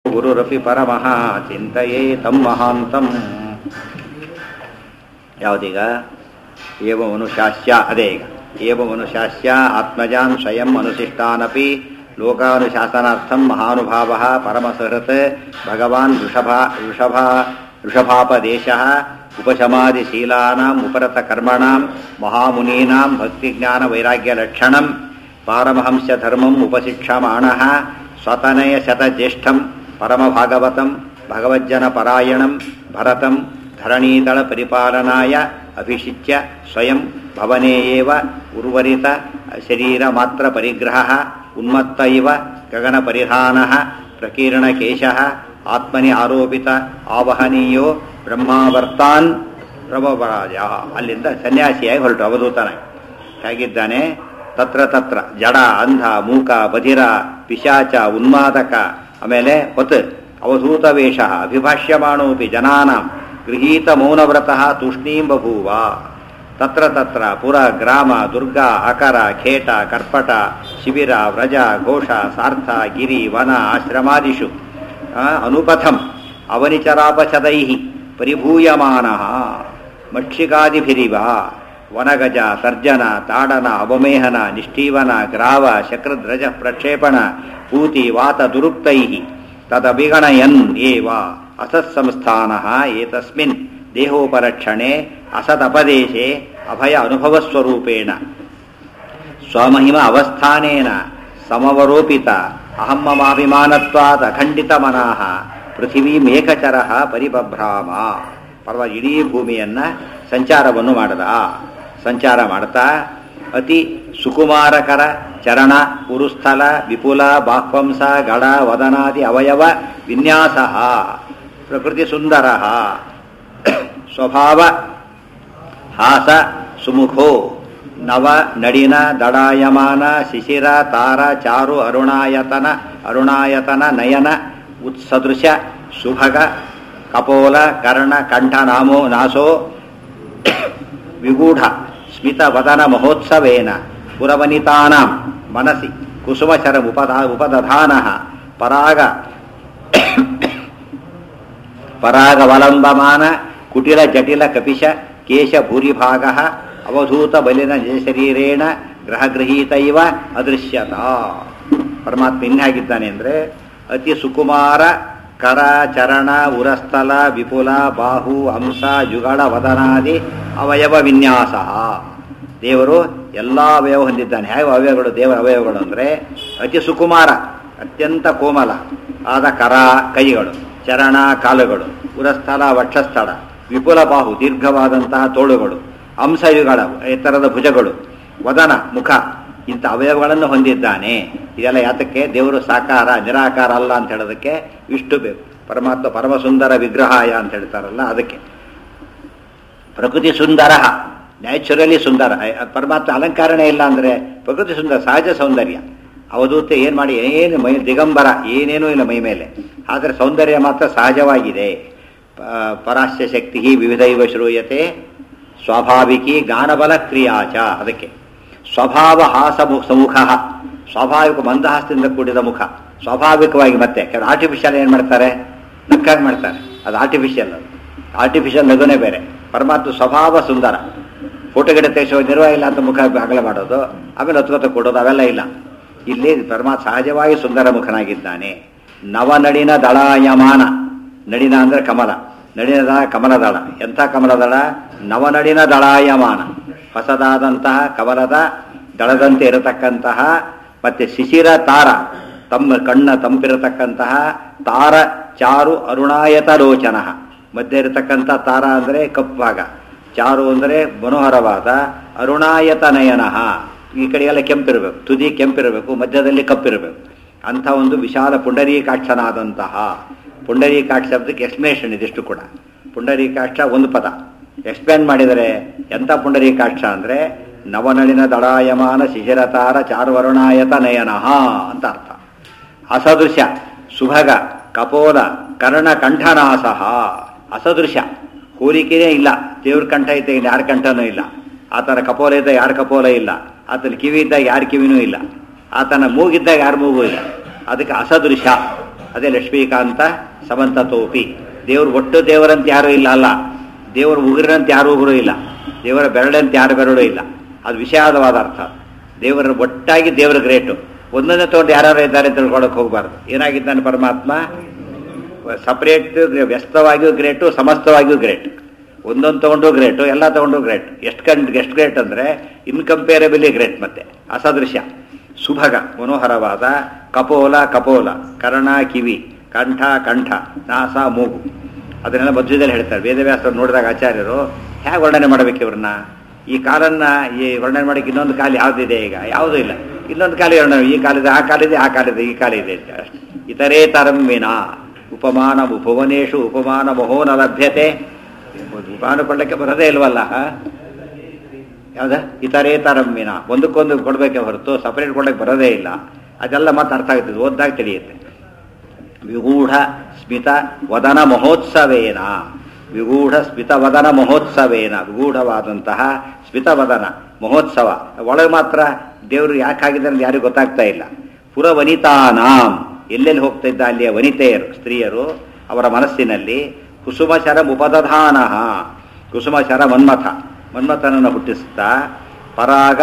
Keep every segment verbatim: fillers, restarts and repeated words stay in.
ಗುರುರಪಿ ಪರಮಃ ಚಿಂತೆಯೇ ತಂ ಮಹಾಂತಂ. ಯಾವುದೀಗ ಏವ ಮನುಶಾಸ್ಯ, ಅದೇ ಈಗ ಏವ ಮನುಶಾಸ್ಯ ಆತ್ಮಜಾನ್ ಸ್ವಯಂ ಅನುಶಿಷ್ಟಾನಪಿ ಲೋಕಾನುಶಾಸನಾರ್ಥಂ ಮಹಾನುಭಾವ ಪರಮಸಹೃತ್ ಭಗವಾನ್ ವೃಷಭ ವೃಷಭ ವೃಷಭಾಪದೇಶಃ ಉಪಶಮಾದಿಶೀಲಾನಾಂ ಉಪರತ ಕರ್ಮಣಾಂ ಮಹಾಮುನೀನಾಂ ಭಕ್ತಿಜ್ಞಾನ ವೈರಾಗ್ಯಲಕ್ಷಣಂ ಪಾರಮಹಂಸ ಧರ್ಮಂ ಉಪಶಿಕ್ಷಮಾಣಃ ಸ್ವತನಯ ಶತಜ್ಯೇಷ್ಠಂ ಪರಮಭಾಗವತಂ ಭಗವಜ್ಜನ ಪರಾಯಣಂ ಭರತಂ ಧರಣೀತಳ ಪರಿಪಾಲನಾಯ ಅಭಿಷಿಚ್ಯ ಸ್ವಯಂ ಭವನೇ ಏವ ಉರ್ವರಿತ ಶರೀರ ಮಾತ್ರ ಪರಿಗ್ರಹಃ ಉನ್ಮತ್ತ ಇವ ಗಗನ ಪರಿಧಾನಃ ಪ್ರಕೀರ್ಣಕೇಶಃ ಆತ್ಮನಿ ಆರೋಪಿತ ಆವಹನೀಯೋ ಬ್ರಹ್ಮಾವರ್ತಾನ್ ಪ್ರಭವರಾಜ. ಅಲ್ಲಿಂದ ಸನ್ಯಾಸಿಯಾಗಿ ಹೊರಟು ಅವಧೂತನಾಗಿ ಹೇಗಿದ್ದಾನೆ. ತತ್ರ ತತ್ರ ಜಡ ಅಂಧ ಮೂಕ ಬಧಿರ ಪಿಶಾಚ ಉನ್ಮಾದಕ, ಆಮೇಲೆ ಹೊತ್ ಅವಧೂತ ವೇಷ ಅಭಿಭಾಷ್ಯಮಾಣೋಪಿ ಜನಾನಾಂ ಗೃಹೀತ ಮೌನವ್ರತಃ ತೂಷ್ಣೀಂ ಬಭೂವ. ತತ್ರ ತತ್ರ ಪುರ ಗ್ರಾಮ ದುರ್ಗ ಅಕರ ಖೇಟ ಕರ್ಪಟ ಶಿಬಿರ ವ್ರಜ ಘೋಷ ಸಾರ್ಥ ಗಿರಿ ವನ ಆಶ್ರಮಾದಿಷು ಅನುಪಥಂ ಅವನಿಚರಾಪಚದೈಃ ಪರಿಭೂಯಮಾನಃ ಮಕ್ಷಿಕಾದಿಭಿರಿವ ವನಗಜ ಸರ್ಜನ ತಾಡನ ಅವಮೇಹನ ನಿಷ್ಠೀವನ ಗ್ರಾವ ಶಕ್ರಧ್ರಜ ಪ್ರಕ್ಷೇಪಣ ಪೂತಿ ವಾತ ದುರುಕ್ತೈಃ ತದಭಿಗಣಯನ್ ಏವ ಅಸತ್ಸಂಸ್ಥಾನಃ ಏತಸ್ಮಿನ್ ದೇಹೋಪರಕ್ಷಣೆ ಅಸದಪದೇಶೆ ಅಭಯ ಅನುಭವಸ್ವರೂಪೇಣ ಸ್ವಮಹಿಮ ಅವಸ್ಥಾನೇನ ಸಮವರೋಪಿತ ಅಹಂ ಮಮಾಭಿಮಾನತ್ವಾತ್ ಅಖಂಡಿತ ಮನಃ ಪೃಥಿವೀ ಮೇಘಚರಃ ಪರಿಬಭ್ರಾಮ. ಪರ್ವ ಇಡೀ ಭೂಮಿಯನ್ನ ಸಂಚಾರವನ್ನು ಮಾಡದ. ಸಂಚಾರ ಮಾಡ್ತಾ ಅತಿ ಸುಕುಮಾರಕರ ಚರಣ ಉರುಸ್ಥಲ ವಿಪುಲ ಬಾಹ್ವಂಸ ಗಡ ವದನಾದಿ ಅವಯವ ವಿನ್ಯಾಸ ಪ್ರಕೃತಿ ಸುಂದರ ಸ್ವಭಾವ ಹಾಸ ಸುಮುಖೋ ನವ ನಡಿನ ದಡಾಯಮಾನ ಶಿಶಿರ ತಾರ ಚಾರು ಅರುಣಾಯತನ ಅರುಣಾಯತನ ನಯನ ಉತ್ಸದೃಶ ಸುಭಗ ಕಪೋಲ ಕರ್ಣ ಕಂಠ ನಾಮೋ ನಾಸೋ ವಿಗೂಢ ಸ್ಮಿತ ವದನ ಮಹೋತ್ಸವೇನ ಪುರವನಿತಾನಾಂ ಮನಸಿ ಕುಸುಮಚರ ಉಪದ ಉಪದಧಾನಃ ಪರಾಗ ಪರಾಗವಲಂಬಮಾನ ಕುಟಿಲ ಜಟಿಲ ಕಪಿಶ ಕೇಶ ಭೂರಿಭಾಗಃ ಅವಧೂತ ಬಲಿನ ಶರೀರೇಣ ಗ್ರಹಗೃಹೀತ ಇವ ಅದೃಶ್ಯತ. ಪರಮಾತ್ಮ ಇನ್ನಾಗಿದ್ದಾನೆ ಅಂದರೆ ಅತಿ ಸುಕುಮಾರ ಕರ ಚರಣ ಉರಸ್ಥಲ ವಿಪುಲ ಬಾಹು ಹಂಸ ಜುಗಳ ವದನಾದಿ ಅವಯವ ವಿನ್ಯಾಸ. ದೇವರು ಎಲ್ಲ ಅವಯವ ಹೊಂದಿದ್ದಾನೆ. ಯಾವ ಅವಯವಗಳು ದೇವರ ಅವಯವಗಳು ಅಂದರೆ ಅತಿ ಸುಕುಮಾರ ಅತ್ಯಂತ ಕೋಮಲ ಆದ ಕರ ಕೈಗಳು, ಚರಣ ಕಾಲುಗಳು, ಉರಸ್ಥಲ ವಕ್ಷಸ್ಥಳ, ವಿಪುಲ ಬಾಹು ದೀರ್ಘವಾದಂತಹ ತೋಳುಗಳು, ಅಂಶಯುಗಳ ಎತ್ತರದ ಭುಜಗಳು, ವದನ ಮುಖ, ಇಂಥ ಅವಯವಗಳನ್ನು ಹೊಂದಿದ್ದಾನೆ. ಇದೆಲ್ಲ ಯಾತಕ್ಕೆ? ದೇವರು ಸಾಕಾರ ನಿರಾಕಾರ ಅಲ್ಲ ಅಂತ ಹೇಳೋದಕ್ಕೆ ಇಷ್ಟು ಬೇಕು. ಪರಮಾತ್ಮ ಪರಮಸುಂದರ ವಿಗ್ರಹಾಯ ಅಂತ ಹೇಳ್ತಾರಲ್ಲ ಅದಕ್ಕೆ. ಪ್ರಕೃತಿ ಸುಂದರ ನ್ಯಾಚುರಲಿ ಸುಂದರ. ಪರಮಾತ್ಮ ಅಲಂಕಾರನೇ ಇಲ್ಲ ಅಂದರೆ ಪ್ರಕೃತಿ ಸುಂದರ, ಸಹಜ ಸೌಂದರ್ಯ. ಅವಧೂತ ಏನು ಮಾಡಿ ಏನು ಮೈ ದಿಗಂಬರ ಏನೇನೂ ಇಲ್ಲ ಮೈ ಮೇಲೆ, ಆದರೆ ಸೌಂದರ್ಯ ಮಾತ್ರ ಸಹಜವಾಗಿದೆ. ಪರಾಶ್ಯ ಶಕ್ತಿ ವಿವಿಧೈವ ಶ್ರೂಯತೆ ಸ್ವಾಭಾವಿಕಿ ಜ್ಞಾನಬಲ ಕ್ರಿಯಾಚ. ಅದಕ್ಕೆ ಸ್ವಭಾವ ಹಾಸ ಸಮುಖ, ಸ್ವಾಭಾವಿಕ ಮಂದಹಾಸದಿಂದ ಕೂಡಿದ ಮುಖ ಸ್ವಾಭಾವಿಕವಾಗಿ. ಮತ್ತೆ ಕೆಲವು ಆರ್ಟಿಫಿಷಿಯಲ್ ಏನು ಮಾಡ್ತಾರೆ, ನಕ್ಕಾಗಿ ಮಾಡ್ತಾರೆ, ಅದು ಆರ್ಟಿಫಿಷಿಯಲ್. ಅದು ಆರ್ಟಿಫಿಷಿಯಲ್ ನಗುನೇ ಬೇರೆ. ಪರಮಾತ್ಮ ಸ್ವಭಾವ ಸುಂದರ. ಫೋಟೋ ಗಿಡ ತೆಗೆಸೋ ನಿರ್ವ ಇಲ್ಲ ಅಂತ ಮುಖ ಅಗಲ ಮಾಡೋದು, ಆಮೇಲೆ ಹೊತ್ಕೊತ ಕೊಡೋದು ಅವೆಲ್ಲ ಇಲ್ಲ. ಇಲ್ಲಿ ಪರಮಾತ್ಮ ಸಹಜವಾಗಿ ಸುಂದರ ಮುಖನಾಗಿದ್ದಾನೆ. ನವನಡಿನ ದಳಾಯಮಾನ, ನಡಿನ ಅಂದರೆ ಕಮಲ, ನಡಿನ ದಳ ಕಮಲದಳ. ಎಂಥ ಕಮಲದಳ? ನವನಡಿನ ದಳಾಯಮಾನ, ಹೊಸದಾದಂತಹ ಕಮಲದ ದಳದಂತೆ ಇರತಕ್ಕಂತಹ. ಮತ್ತೆ ಶಿಶಿರ ತಾರ, ತಮ್ಮ ಕಣ್ಣ ತಂಪಿರತಕ್ಕಂತಹ ತಾರ ಚಾರು ಅರುಣಾಯತ ಲೋಚನ. ಮಧ್ಯೆ ಇರತಕ್ಕಂಥ ತಾರ ಅಂದರೆ ಕಪ್ಪು ಭಾಗ, ಚಾರು ಅಂದರೆ ಮನೋಹರವಾದ, ಅರುಣಾಯತ ನಯನ. ಈ ಕಡೆಗೆಲ್ಲ ಕೆಂಪಿರಬೇಕು, ತುದಿ ಕೆಂಪಿರಬೇಕು, ಮಧ್ಯದಲ್ಲಿ ಕಪ್ಪಿರಬೇಕು. ಅಂಥ ಒಂದು ವಿಶಾಲ ಪುಂಡರೀಕಾಕ್ಷನಾದಂತಹ. ಪುಂಡರೀಕಾಕ್ಷ ಶಬ್ದಕ್ಕೆ ಎಕ್ಸ್ಪ್ಲೇಷನ್ ಇದಿಷ್ಟು ಕೂಡ. ಪುಂಡರೀಕಾಕ್ಷ ಒಂದು ಪದ ಎಕ್ಸ್ಪ್ಲೇನ್ ಮಾಡಿದರೆ ಎಂಥ ಪುಂಡರೀಕಾಕ್ಷ ಅಂದರೆ ನವನಳಿನ ದಳಾಯಮಾನ ಶಿಶಿರತಾರ ಚಾರ್ವರುಣಾಯತ ನಯನಃ ಅಂತ ಅರ್ಥ. ಅಸದೃಶ ಸುಭಗ ಕಪೋಲ ಕರ್ಣ ಕಂಠನಾಸಃ. ಅಸದೃಶ, ಹೋಲಿಕೆಯೇ ಇಲ್ಲ. ದೇವ್ರ ಕಂಠ ಇದ್ದ ಯಾರ ಕಂಠನೂ ಇಲ್ಲ, ಆತನ ಕಪೋಲ ಇದ್ದಾಗ ಯಾರ ಕಪೋಲ ಇಲ್ಲ, ಆತನ ಕಿವಿ ಇದ್ದಾಗ ಯಾರ ಕಿವಿನೂ ಇಲ್ಲ, ಆತನ ಮೂಗಿದ್ದಾಗ ಯಾರ ಮೂಗು ಇಲ್ಲ. ಅದಕ್ಕೆ ಅಸದೃಶ. ಅದೇ ಲಕ್ಷ್ಮೀಕಾಂತ ಸಮಂತತೋಪಿ. ದೇವರು ಒಟ್ಟು ದೇವರಂತ ಯಾರೂ ಇಲ್ಲ ಅಲ್ಲ, ದೇವರ ಉಗುರಿನಂತ ಯಾರು ಉಗುರು ಇಲ್ಲ, ದೇವರ ಬೆರಳಂತ ಯಾರು ಬೆರಳು ಇಲ್ಲ. ಅದು ವಿಷಾದವಾದ ಅರ್ಥ. ದೇವರ ಒಟ್ಟಾಗಿ ದೇವರ ಗ್ರೇಟು. ಒಂದೊಂದೇ ತಗೊಂಡು ಯಾರು ಇದ್ದಾರೆ ಅಂತ ತಿಳ್ಕೊಳಕ್ಕೆ ಹೋಗಬಾರ್ದು. ಏನಾಗಿದ್ದಾನೆ ಪರಮಾತ್ಮ? ಸಪರೇಟ್ ವ್ಯಸ್ತವಾಗಿಯೂ ಗ್ರೇಟು, ಸಮಸ್ತವಾಗಿಯೂ ಗ್ರೇಟ್. ಒಂದೊಂದು ತಗೊಂಡು ಗ್ರೇಟು, ಎಲ್ಲ ತಗೊಂಡು ಗ್ರೇಟ್. ಎಷ್ಟು ಕಂಡು ಎಷ್ಟು ಗ್ರೇಟ್ ಅಂದರೆ ಇನ್ಕಂಪೇರಬಲಿ ಗ್ರೇಟ್. ಮತ್ತೆ ಅಸದೃಶ್ಯ, ಸುಭಗ, ಮನೋಹರವಾದ, ಕಪೋಲ ಕಪೋಲ, ಕರ್ಣ ಕಿವಿ, ಕಂಠ ಕಂಠ, ನಾಸ ಮೂಗು. ಅದನ್ನೆಲ್ಲ ಮಧ್ವದಲ್ಲಿ ಹೇಳ್ತಾರೆ. ವೇದವ್ಯಾಸರು ನೋಡಿದಾಗ ಆಚಾರ್ಯರು ಹೇಗೆ ವರ್ಣನೆ ಮಾಡಬೇಕು ಇವ್ರನ್ನ? ಈ ಕಾಲನ್ನ ಈ ವರ್ಣನೆ ಮಾಡೋಕ್ಕೆ ಇನ್ನೊಂದು ಕಾಲು ಯಾವುದಿದೆ? ಈಗ ಯಾವುದೂ ಇಲ್ಲ. ಇನ್ನೊಂದು ಕಾಲ ವರ್ಣನೆ, ಈ ಕಾಲಿದೆ, ಆ ಕಾಲಿದೆ, ಆ ಕಾಲಿದೆ, ಈ ಕಾಲಿದೆ ಅಂತ ಅಷ್ಟೇ. ಇತರೇ ತರಮ್ಮಿನ ಉಪಮಾನ ಭುವನೇಶು ಉಪಮಾನ ಮಹೋನ ಲಭ್ಯತೆ. ಉಪಮಾನ ಕೊಡಲಿಕ್ಕೆ ಬರೋದೇ ಇಲ್ವಲ್ಲ. ಯಾವ್ದ? ಇತರೇ ತರಮ್ಮಿನ, ಒಂದಕ್ಕೊಂದು ಕೊಡಬೇಕೆ ಹೊರತು ಸಪರೇಟ್ ಕೊಡಕ್ಕೆ ಬರೋದೇ ಇಲ್ಲ. ಅದೆಲ್ಲ ಮತ್ತೆ ಅರ್ಥ ಆಗ್ತದೆ, ಓದ್ದಾಗ ತಿಳಿಯುತ್ತೆ. ವಿಗೂಢ ಸ್ಮಿತ ವದನ ಮಹೋತ್ಸವೇನ, ವಿಗೂಢ ಸ್ಮಿತ ವದನ ಮಹೋತ್ಸವೇನ, ವಿಗೂಢವಾದಂತಹ ಸ್ಮಿತವದನ ಮಹೋತ್ಸವ. ಒಳಗೆ ಮಾತ್ರ ದೇವರು ಯಾಕೆ ಆಗಿದ್ದಾರೆ ಯಾರಿಗೂ ಗೊತ್ತಾಗ್ತಾ ಇಲ್ಲ. ಪುರ ವನಿತಾನಾಂ, ಎಲ್ಲೆಲ್ಲಿ ಹೋಗ್ತಾ ಇದ್ದ ಅಲ್ಲಿಯ ವನಿತೆಯರು, ಸ್ತ್ರೀಯರು, ಅವರ ಮನಸ್ಸಿನಲ್ಲಿ ಕುಸುಮಶರ ಉಪದಧಾನ, ಕುಸುಮಶರ ಮನ್ಮಥ, ಮನ್ಮಥನನ್ನು ಹುಟ್ಟಿಸುತ್ತಾ ಪರಾಗ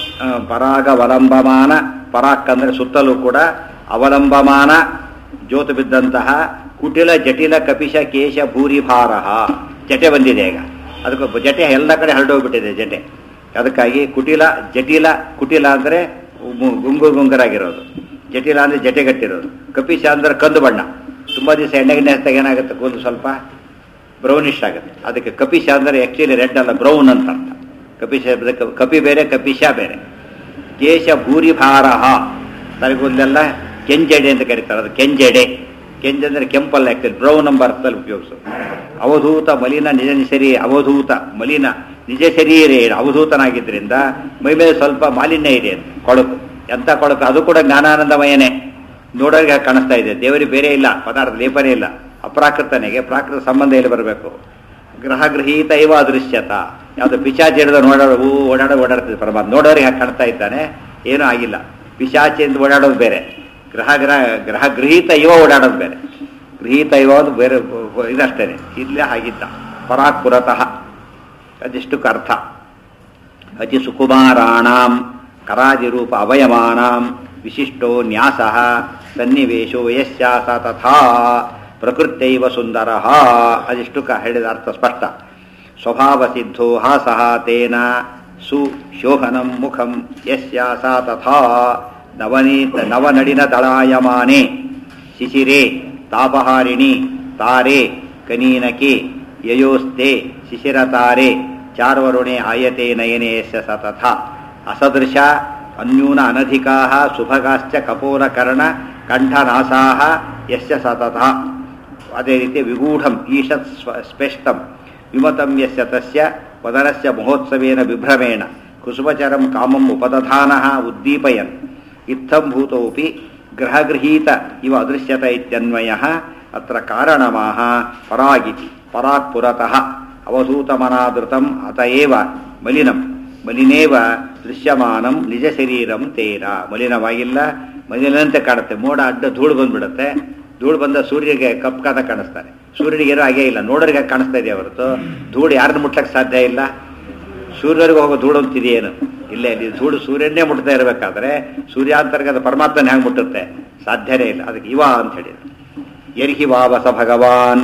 ಪರಾಗವಲಂಬಮಾನ, ಪರಾಕ್ ಅಂದರೆ ಸುತ್ತಲೂ ಕೂಡ ಅವಲಂಬಮಾನ ಜ್ಯೋತು ಬಿದ್ದಂತಹ ಕುಟಿಲ ಜಟಿಲ ಕಪಿಶ ಕೇಶ ಭೂರಿಭಾರ. ಜಟೆ ಬಂದಿದೆ ಈಗ, ಅದಕ್ಕೆ ಜಟೆ ಎಲ್ಲ ಕಡೆ ಹರಡೋಗ್ಬಿಟ್ಟಿದೆ ಜಟೆ. ಅದಕ್ಕಾಗಿ ಕುಟಿಲ ಜಟಿಲ, ಕುಟಿಲ ಅಂದರೆ ಗುಂಗು ಗುಂಗರಾಗಿರೋದು, ಜಟಿಲ ಅಂದರೆ ಜಟೆಗಟ್ಟಿರೋದು, ಕಪಿಶ ಅಂದರೆ ಕಂದು ಬಣ್ಣ. ತುಂಬ ದಿವಸ ಎಣ್ಣೆಗಿಣ್ಣೆ ಹಚ್ಚಾಗ ಏನಾಗುತ್ತೆ? ಕೂದಲು ಸ್ವಲ್ಪ ಬ್ರೌನಿಶ್ ಆಗುತ್ತೆ. ಅದಕ್ಕೆ ಕಪಿಶ ಅಂದರೆ ಆ್ಯಕ್ಚುಲಿ ರೆಡ್ ಅಲ್ಲ, ಬ್ರೌನ್ ಅಂತ ಅರ್ಥ. ಕಪಿಶ ಕಪಿ ಬೇರೆ, ಕಪಿಶ ಬೇರೆ. ಕೇಶ ಭೂರಿಭಾರ, ತಲೆಗೂದಲೆಲ್ಲ ಕೆಂಜೆಡೆ ಅಂತ ಕರೀತಾರೆ. ಅದು ಕೆಂಜೆಡೆ. ಕೆಂಜ ಅಂದರೆ ಕೆಂಪಲ್ಲ, ಆ್ಯಕ್ಚುಲಿ ಬ್ರೌನ್ ಎಂಬ ಅರ್ಥದಲ್ಲಿ ಉಪಯೋಗಿಸೋದು. ಅವಧೂತ ಮಲಿನ ನಿಜ ಶರೀರ, ಅವಧೂತ ಮಲಿನ ನಿಜ ಶರೀರೇ, ಅವಧೂತನಾಗಿದ್ದರಿಂದ ಮೈ ಮೇಲೆ ಸ್ವಲ್ಪ ಮಾಲಿನ್ಯ ಇದೆ ಅಂತ, ಕೊಳಕು. ಎಂಥ ಕೊಳಕು? ಅದು ಕೂಡ ಜ್ಞಾನಾನಂದಮಯನೇ. ನೋಡೋರಿಗೆ ಕಾಣಿಸ್ತಾ ಇದೆ. ದೇವರಿಗೆ ಬೇರೆ ಇಲ್ಲ, ಪದಾರ್ಥ ಲೇಪನೇ ಇಲ್ಲ. ಅಪ್ರಾಕೃತನಿಗೆ ಪ್ರಾಕೃತ ಸಂಬಂಧ ಎಲ್ಲಿ ಬರಬೇಕು? ಗ್ರಹ ಗೃಹೀತ ಇವ ಅದೃಶ್ಯತ. ಯಾವುದು ಪಿಶಾಚಿ ಹಿಡಿದ ಓಡಾಡೋ ಓಡಾಡೋ ಓಡಾಡ್ತಿದ್ದೆ ಪರಮಾತ್ಮ. ನೋಡೋರಿಗೆ ಹಾಗೆ ಕಾಣ್ತಾ ಇದ್ದಾನೆ, ಏನೂ ಆಗಿಲ್ಲ. ಪಿಶಾಚಿಯಿಂದ ಓಡಾಡೋದು ಬೇರೆ, ಗ್ರಹ ಗ್ರಹ ಗ್ರಹ ಗೃಹೀತ ಇವ ಓಡಾಡೋದು ಬೇರೆ. ಗೃಹೀತ ಇವ ಅದು ಬೇರೆ ಇದಷ್ಟೇ. ಇಲ್ಲೇ ಆಗಿದ್ದ ಪರಾಕ್ ಪುರತಃ. ಅದಿಷ್ಟಕ್ಕೆ ಅರ್ಥ. ಅತಿ ಸುಕುಮಾರಾಣಾಂ ಕರಾದಿರೂಪ ಅವಯಮಾನಾಂ ವಿಶಿಷ್ಟೋ ನ್ಯಾಸ ಸನ್ನಿವೇಶೋ ಯಸ್ಯಾಸ ತಥಾ ಪ್ರಕೃತ್ಯೈವ ಸುಂದರ. ಅದಿಷ್ಟು ಹೇಳಿದ ಅರ್ಥ ಸ್ಪಷ್ಟ. ಸ್ವಭಾವ ಸಿದ್ಧೋ ಹಾಸಃ ತೇನ ಸುಶೋಭನಂ ಮುಖಂ ಯಸ್ಯಾಸ ತಥಾ ನವನೀತ ನವನಡಿನ ದಳಾಯಮಾನೆ ಶಿಶಿರೇ ತಾಪಹಾರಿಣಿ ತಾರೆ ಕನೀನಕೆ ಯಯೋಸ್ತೆ ಶಿಶಿರತಾರೆ ಚಾರ್ವರುಣೆ ಆಯತೆ ನಯನೆ ಯಸ್ಯ ಸ ತಥಾ. ಅಸದೃಶ ಅನ್ಯೂನ ಅನಧಿಕಾಃ ಸುಭಗಾಶ್ಚ ಕಪೋಲಕರ್ಣ ಕಂಠನಾಸಾಃ ಯಸ್ಯ ಸತತ. ಅದೇ ರೀತಿ ವಿಗೂಢಂ ಈಶತ್ ಸ್ಪಷ್ಟಂ ವಿಮತಂ ಯಸ್ಯ ತಸ್ಯ ವದನಸ್ಯ ಮಹೋತ್ಸವೇನ ವಿಭ್ರಮೇಣ ಕುಸುಮಚರಂ ಕಾಮಂ ಉಪದಧಾನಃ ಉದ್ದೀಪಯನ್ ಇತ್ತಂ ಭೂತೋಪಿ ಗ್ರಹಗೃಹೀತ ಇವ ಅದೃಶ್ಯತ ಇತ್ಯನ್ವಯಃ ಅತ್ರ ಕಾರಣಮಾಹ ಪರಾಗಿತಿ. ಪರಾಕ್ ಪುರತಃ ಅವಧೂತಮನಾದೃತಂ ಅತಏವ ಮಲಿನಂ ಮಲಿನೇವ ದೃಶ್ಯಮಾನಂ ನಿಜ ಶರೀರಂ ತೇನ. ಮಲಿನವಾಗಿಲ್ಲ, ಮಲಿನಂತೆ ಕಾಣುತ್ತೆ. ಮೋಡ ಅಡ್ಡ ಧೂಳು ಬಂದ್ಬಿಡುತ್ತೆ. ಧೂಳು ಬಂದ ಸೂರ್ಯನಿಗೆ ಕಪ್ಕಾದ ಕಾಣಿಸ್ತಾನೆ. ಸೂರ್ಯನಿಗೆ ಏನೂ ಆಗೇ ಇಲ್ಲ, ನೋಡೋರಿಗೆ ಕಾಣಿಸ್ತಾ ಇದೆ ಹೊರತು ಧೂಳು ಯಾರನ್ನು ಮುಟ್ಲಕ್ಕೆ ಸಾಧ್ಯ ಇಲ್ಲ. ಸೂರ್ಯನಿಗೆ ಹೋಗೋ ಧೂಳು ಅಂತಿದೆಯೇನು? ಇಲ್ಲೇ ಇಲ್ಲಿ ಧೂಳು ಸೂರ್ಯನ್ನೇ ಮುಟ್ತಾ ಇರಬೇಕಾದ್ರೆ ಸೂರ್ಯಾಂತರ್ಗತ ಪರಮಾತ್ಮನ ಹೆಂಗೆ ಮುಟ್ಟುತ್ತೆ? ಸಾಧ್ಯನೇ ಇಲ್ಲ. ಅದಕ್ಕೆ ಇವ ಅಂತ ಹೇಳಿದ್ರು. ಯರ್ಹಿ ವಾವಸ ಭಗವಾನ್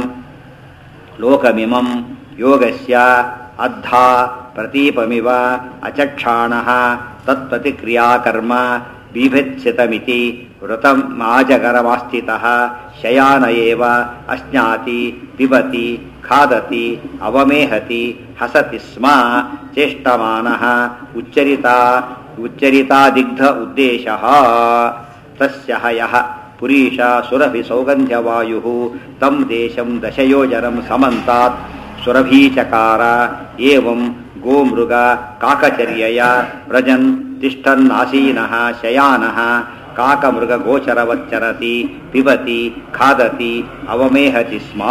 ಲೋಕಮಿಮಂ ಯೋಗಸ್ಯ ಅದ್ಧಾ ಪ್ರತೀಪಮಿವ ಅಚಕ್ಷಾಣಃ ತತ್ಪ್ರತಿಕ್ರಿಯಾಕರ್ಮ ಬೀಭತ್ಸಿತಮಿತಿ ವೃತಂ ಆಜಗರಮಾಸ್ಥಿತಃ ಶಯಾನ ಏವ ಅಶ್ನಾತಿ ಪಿಬತಿ ಖಾದತಿ ಅವಮೇಹತಿ ಹಸತಿ ಸ್ಮ ಚೇಷ್ಟಮಾನಃ ಉಚ್ಚರಿತಾ ಉಚ್ಚರಿತಾದಿಗ್ಧ ಉದ್ದೇಶಃ ತಸ್ಯ ಯಃ ಪುರೀಶ ಸುರಭಿ ಸೌಗಂಧ್ಯವಾಯುಃ ತಂ ದೇಶಂ ದಶಯೋಜನಂ ಸಮಂತಾತ್ ಸುರಭೀಚಕಾರ ಏವಂ ಗೋಮೃಗ ಕಾಕಚರ್ಯಯ ವ್ರಜನ್ ತಿಷ್ಠನ್ನಾಸೀನಃ ಶಯಾನಃ ಕಾಕಮೃಗ ಗೋಚರವಚ್ಚರತಿ ಪಿಬತಿ ಖಾದತಿ ಅವಮೇಹತಿ ಸ್ಮ.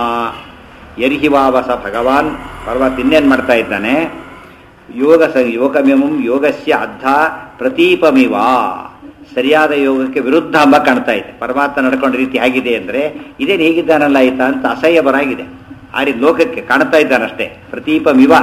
ಯರ್ಹಿವಾವಸ ಭಗವಾನ್ ಪರ್ವತ ಇನ್ನೇನು ಮಾಡ್ತಾ ಇದ್ದಾನೆ? ಯೋಗ ಸ ಯೋಗಮಿಮಂ ಯೋಗಸ್ಯ ಅದ್ಧ ಪ್ರತೀಪಮಿವ. ಸರಿಯಾದ ಯೋಗಕ್ಕೆ ವಿರುದ್ಧ ಅಂಬ ಕಾಣ್ತಾ ಇದೆ. ಪರಮಾತ್ಮ ನಡ್ಕೊಂಡ ರೀತಿ ಆಗಿದೆ ಅಂದರೆ ಇದೇನು ಹೇಗಿದ್ದಾನಲ್ಲ ಆಯ್ತಾ ಅಂತ ಅಸಹ್ಯ ಬರಾಗಿದೆ. ಆ ರೀತಿ ಲೋಕಕ್ಕೆ ಕಾಣ್ತಾ ಇದ್ದಾನಷ್ಟೇ. ಪ್ರತೀಪಮಿವ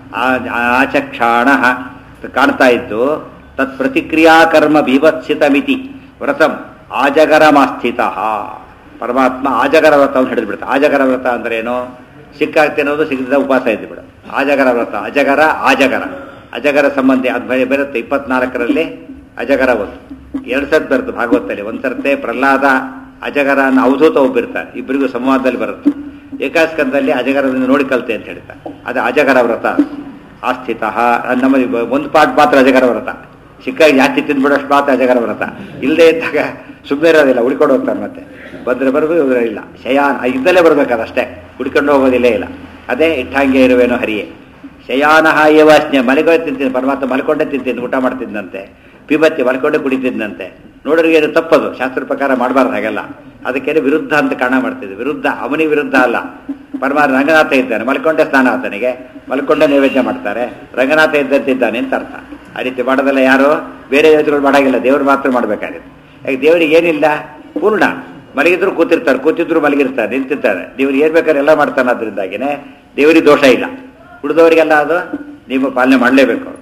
ಆಚಕ್ಷಾಣ ಕಾಣ್ತಾ ಇದ್ದು ತತ್ ಪ್ರತಿಕ್ರಿಯಾಕರ್ಮ ಬೀಭತ್ಸಿತಮಿತಿ ವ್ರತಂ ಆಜಗರಮಾಸ್ಥಿತ. ಪರಮಾತ್ಮ ಆಜಗರ ವ್ರತವನ್ನು ಹಿಡಿದು ಆಜಗರ ವ್ರತ ಅಂದ್ರೆ ಏನು? ಸಿಕ್ಕಾಗ ತಿನ್ನೋದು, ಸಿಗದ ಉಪವಾಸ ಇದ್ದು ಬಿಡು. ಆಜಗರ ವ್ರತ, ಅಜಗರ ಆಜಗರ, ಅಜಗರ ಸಂಬಂಧಿ ಅದು ಬೇರೆ ಬರುತ್ತೆ. ಇಪ್ಪತ್ನಾಲ್ಕರಲ್ಲಿ ಅಜಗರ ಒಂದು ಎರಡು ಸರ್ತಿ ಬರುತ್ತೆ ಭಾಗವತದಲ್ಲಿ. ಒಂದು ಸರ್ತೆ ಪ್ರಹ್ಲಾದ ಅಜಗರ ಅನ್ನೋ ಅವಧೂತ ಒಬ್ಬಿರ್ತಾರೆ, ಇಬ್ಬರಿಗೂ ಸಂವಾದದಲ್ಲಿ ಬರುತ್ತೆ. ಏಕಾಸ್ಕಂದಲ್ಲಿ ಅಜಗರದಿಂದ ನೋಡಿ ಕಲ್ತೆ ಅಂತ ಹೇಳ್ತಾರೆ. ಅದು ಅಜಗರ ವ್ರತ. ಆಸ್ಥಿತ ನಮ್ಮಲ್ಲಿ ಒಂದು ಪಾಠ ಮಾತ್ರ ಅಜಗರ ವ್ರತ, ಸಿಕ್ಕಾಗಿ ಜಾಸ್ತಿ ತಿಂದ್ಬಿಡೋಷ್ಟು ಮಾತ್ರ ಅಜಗರ ವ್ರತ. ಇಲ್ಲದೆ ಇದ್ದಾಗ ಸುಮ್ಮನೆ ಇರೋದಿಲ್ಲ, ಹುಡ್ಕೊಂಡು ಹೋಗ್ತಾರೆ. ಮತ್ತೆ ಬಂದರೆ ಬರ್ಬೇಕು, ಇಲ್ಲ ಶಯಾನ್ ಇದ್ದಲ್ಲೇ ಬರ್ಬೇಕಾದ ಅಷ್ಟೇ, ಹುಡ್ಕೊಂಡು ಹೋಗೋದಿಲ್ಲೇ ಇಲ್ಲ. ಅದೇ ಇಟ್ಟಂಗೆ ಇರುವೇನೋ ಹರಿಯೇ. ಶಯಾನಹ ಏವ ಸ್ನೇಹ, ಮಲಗೋ ತಿಂತೀನಿ ಪರಮಾತ್ಮ, ಮಲ್ಕೊಂಡೇ ತಿಂತೀನಿ, ಊಟ ಮಾಡ್ತಿದ್ದಂತೆ. ಪಿಬತ್ತಿ ಮಲ್ಕೊಂಡೇ ಕುಡಿತಿದ್ದಂತೆ. ನೋಡ್ರಿಗೆ ಏನು ತಪ್ಪದು, ಶಾಸ್ತ್ರ ಪ್ರಕಾರ ಮಾಡಬಾರ್ದು ಹಾಗೆಲ್ಲ. ಅದಕ್ಕೇನೆ ವಿರುದ್ಧ ಅಂತ ಕಾರಣ ಮಾಡ್ತಿದ್ದೆ. ವಿರುದ್ಧ ಅವನಿಗೆ ವಿರುದ್ಧ ಅಲ್ಲ. ಪರಮಾತ್ಮ ರಂಗನಾಥ ಇದ್ದಾನೆ, ಮಲ್ಕೊಂಡೇ ಸ್ನಾನ ಆತನಿಗೆ, ಮಲ್ಕೊಂಡೇ ನೈವೇದ್ಯ ಮಾಡ್ತಾರೆ. ರಂಗನಾಥ ಇದ್ದಂತಿದ್ದಾನೆ ಅಂತ ಅರ್ಥ. ಆ ರೀತಿ ಮಾಡೋದಲ್ಲ ಯಾರು, ಬೇರೆ ದೇವತೆಗಳು ಮಾಡಾಗಿಲ್ಲ, ದೇವರು ಮಾತ್ರ ಮಾಡಬೇಕಾಗುತ್ತೆ. ಯಾಕೆ ದೇವರಿಗೆ ಏನಿಲ್ಲ, ಪೂರ್ಣ. ಮಲಗಿದ್ರು ಕೂತಿರ್ತಾರೆ, ಕೂತಿದ್ರು ಮಲಗಿರ್ತಾರೆ, ನಿಂತಿರ್ತಾರೆ. ದೇವ್ರಿಗೆ ಏನ್ ಬೇಕಾದ್ರೆ ಎಲ್ಲ ಮಾಡ್ತಾನೆ. ಅದರಿಂದಾಗಿನೇ ದೇವರಿಗೆ ದೋಷ ಇಲ್ಲ. ಉಳಿದವರಿಗೆಲ್ಲ ಅದು ನೀವು ಪಾಲನೆ ಮಾಡಲೇಬೇಕು.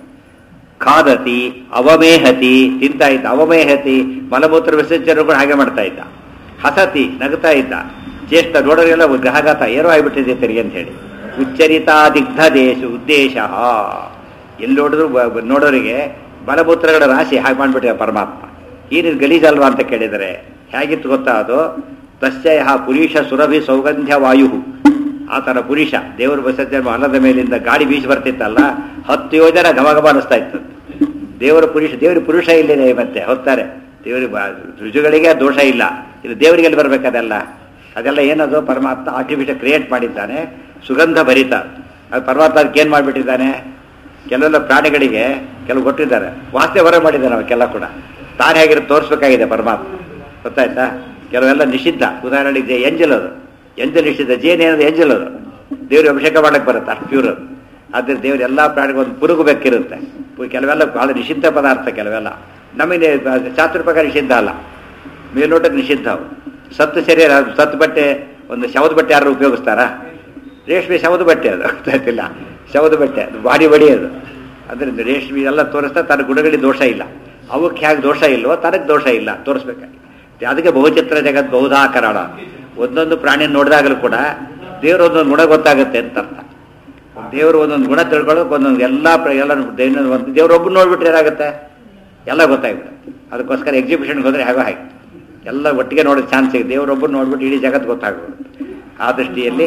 ಖಾದತಿ ಅವಮೇಹತಿ, ತಿಂತಾ ಇದ್ದ. ಅವಮೇಹತಿ ಮಲಮೂತ್ರ ವಿಸರ್ಜನೆಗಳು ಹಾಗೆ ಮಾಡ್ತಾ ಇದ್ದ. ಹಸತಿ ನಗ್ತಾ ಇದ್ದ. ಚೇಷ್ಟ ನೋಡೋರಿಗೆಲ್ಲ ಗ್ರಹಘಾತ ಏನೋ ಆಗಿಬಿಟ್ಟಿದೆ ತೆರಿಗೆ ಅಂತ ಹೇಳಿ. ಉಚ್ಚರಿತಾದಿಗ್ಧ ದೇಶ ಉದ್ದೇಶ, ಎಲ್ಲಿ ನೋಡಿದ್ರು ನೋಡೋರಿಗೆ ಮಲಮೂತ್ರಗಳ ರಾಶಿ ಹಾಗೆ ಮಾಡಿಬಿಟ್ಟಿದೆ ಪರಮಾತ್ಮ. ಈ ರೀತಿ ಗಲೀಜಲ್ವಾ ಅಂತ ಕೇಳಿದರೆ ಹೇಗಿತ್ತು ಗೊತ್ತಾ? ಅದು ತಸ್ಯ ಪುರುಷ ಸುರಭಿ ಸೌಗಂಧ್ಯ ವಾಯು. ಆ ಥರ ಪುರುಷ ದೇವರು ವಿಸರ್ಜನೆ ಅಲ್ಲದ ಮೇಲಿಂದ ಗಾಳಿ ಬೀಸಿ ಬರ್ತಿತ್ತಲ್ಲ, ಹತ್ತು ಯೋಜನೆ ಘಮಘಮ ಅನಿಸ್ತಾ ಇತ್ತು. ದೇವರ ಪುರುಷ, ದೇವರಿಗೆ ಪುರುಷ ಇಲ್ಲಿದೆ ಮತ್ತೆ ಹೊತ್ತಾರೆ. ದೇವರಿಗೆ ರುಜುಗಳಿಗೆ ದೋಷ ಇಲ್ಲ. ಇದು ದೇವರಿಗೆ ಎಲ್ಲಿ ಬರ್ಬೇಕದೆಲ್ಲ? ಅದೆಲ್ಲ ಏನದು? ಪರಮಾತ್ಮ ಆರ್ಟಿಫಿಷಿಯಲ್ ಕ್ರಿಯೇಟ್ ಮಾಡಿದ್ದಾನೆ, ಸುಗಂಧ ಭರಿತ. ಅದು ಪರಮಾತ್ಮ ಅದಕ್ಕೆ ಏನು ಮಾಡಿಬಿಟ್ಟಿದ್ದಾನೆ? ಕೆಲವೆಲ್ಲ ಪ್ರಾಣಿಗಳಿಗೆ ಕೆಲವು ಕೊಟ್ಟಿದ್ದಾರೆ, ವಾಸನೆ ಹೊರ ಮಾಡಿದ್ದಾನೆ. ಅವಕ್ಕೆಲ್ಲ ಕೂಡ ತಾನು ಹೇಗಿರೋ ತೋರಿಸ್ಬೇಕಾಗಿದೆ ಪರಮಾತ್ಮ, ಗೊತ್ತಾಯ್ತಾ? ಕೆಲವೆಲ್ಲ ನಿಷಿದ್ಧ. ಉದಾಹರಣೆಗೆ ಎಂಜಲ್, ಅದು ಎಂಜಲ್ ನಿಷಿದ್ಧ. ಜೇನು ಏನದು? ಎಂಜಲ್ ಅದು ದೇವ್ರಿಗೆ ಅಭಿಷೇಕ ಮಾಡಕ್ಕೆ ಬರುತ್ತೆ, ಅಷ್ಟು ಪ್ಯೂರ್ ಅದು. ಆದರೆ ದೇವ್ರ ಎಲ್ಲ ಪ್ರಾಣಿಗೆ ಒಂದು ಪುರುಗು ಬೆಕ್ಕಿರುತ್ತೆ. ಕೆಲವೆಲ್ಲ ಭಾಳ ನಿಷಿದ್ಧ ಪದಾರ್ಥ. ಕೆಲವೆಲ್ಲ ನಮಗೆ ಶಾಸ್ತ್ರ ಪ್ರಕಾರ ನಿಷಿದ್ಧ ಅಲ್ಲ, ಮೇಲ್ನೋಟಕ್ಕೆ ನಿಷಿದ್ಧ ಅವು. ಸತ್ತು ಶರೀರ, ಸತ್ತು ಬಟ್ಟೆ, ಒಂದು ಶವದ ಬಟ್ಟೆ ಯಾರು ಉಪಯೋಗಿಸ್ತಾರಾ? ರೇಷ್ಮೆ ಶವದ ಬಟ್ಟೆ ಅದು, ಗೊತ್ತಾಯ್ತಿಲ್ಲ? ಶವದ ಬಟ್ಟೆ ಅದು ಬಾಡಿ ಬಡಿ ಅದು. ಅದರಿಂದ ರೇಷ್ಮೆ ಎಲ್ಲ ತೋರಿಸ್ತಾ ತನ್ನ ಗುಣಗಳಿಗೆ ದೋಷ ಇಲ್ಲ. ಅವಕ್ಕೆ ಹೇಗೆ ದೋಷ ಇಲ್ವೋ ತನಗೆ ದೋಷ ಇಲ್ಲ, ತೋರಿಸ್ಬೇಕಾಗಿ. ಅದಕ್ಕೆ ಬಹುಚಿತ್ರ ಜಗತ್ ಬಹುಧಾಕರಣ. ಒಂದೊಂದು ಪ್ರಾಣಿಯನ್ನು ನೋಡಿದಾಗಲೂ ಕೂಡ ದೇವರು ಒಂದೊಂದು ಗುಣ ಗೊತ್ತಾಗುತ್ತೆ ಅಂತ ಅರ್ಥ. ದೇವರು ಒಂದೊಂದು ಗುಣ ತಿಳ್ಕೊಳ್ಳೋಕೆ ಒಂದೊಂದು ಎಲ್ಲ ಎಲ್ಲ ಒಂದು ದೇವರೊಬ್ಬರು ನೋಡ್ಬಿಟ್ರೆ ಏನಾಗುತ್ತೆ? ಎಲ್ಲ ಗೊತ್ತಾಗ್ಬಿಡುತ್ತೆ. ಅದಕ್ಕೋಸ್ಕರ ಎಕ್ಸಿಬಿಷನ್ಗೆ ಹೋದರೆ ಹೇಗೋ ಹಾಗೆ ಎಲ್ಲ ಒಟ್ಟಿಗೆ ನೋಡೋದು ಚಾನ್ಸ್ ಇದೆ. ದೇವರೊಬ್ಬರು ನೋಡ್ಬಿಟ್ಟು ಇಡೀ ಜಗತ್ತು ಗೊತ್ತಾಗ್ಬಿಡುತ್ತೆ. ಆ ದೃಷ್ಟಿಯಲ್ಲಿ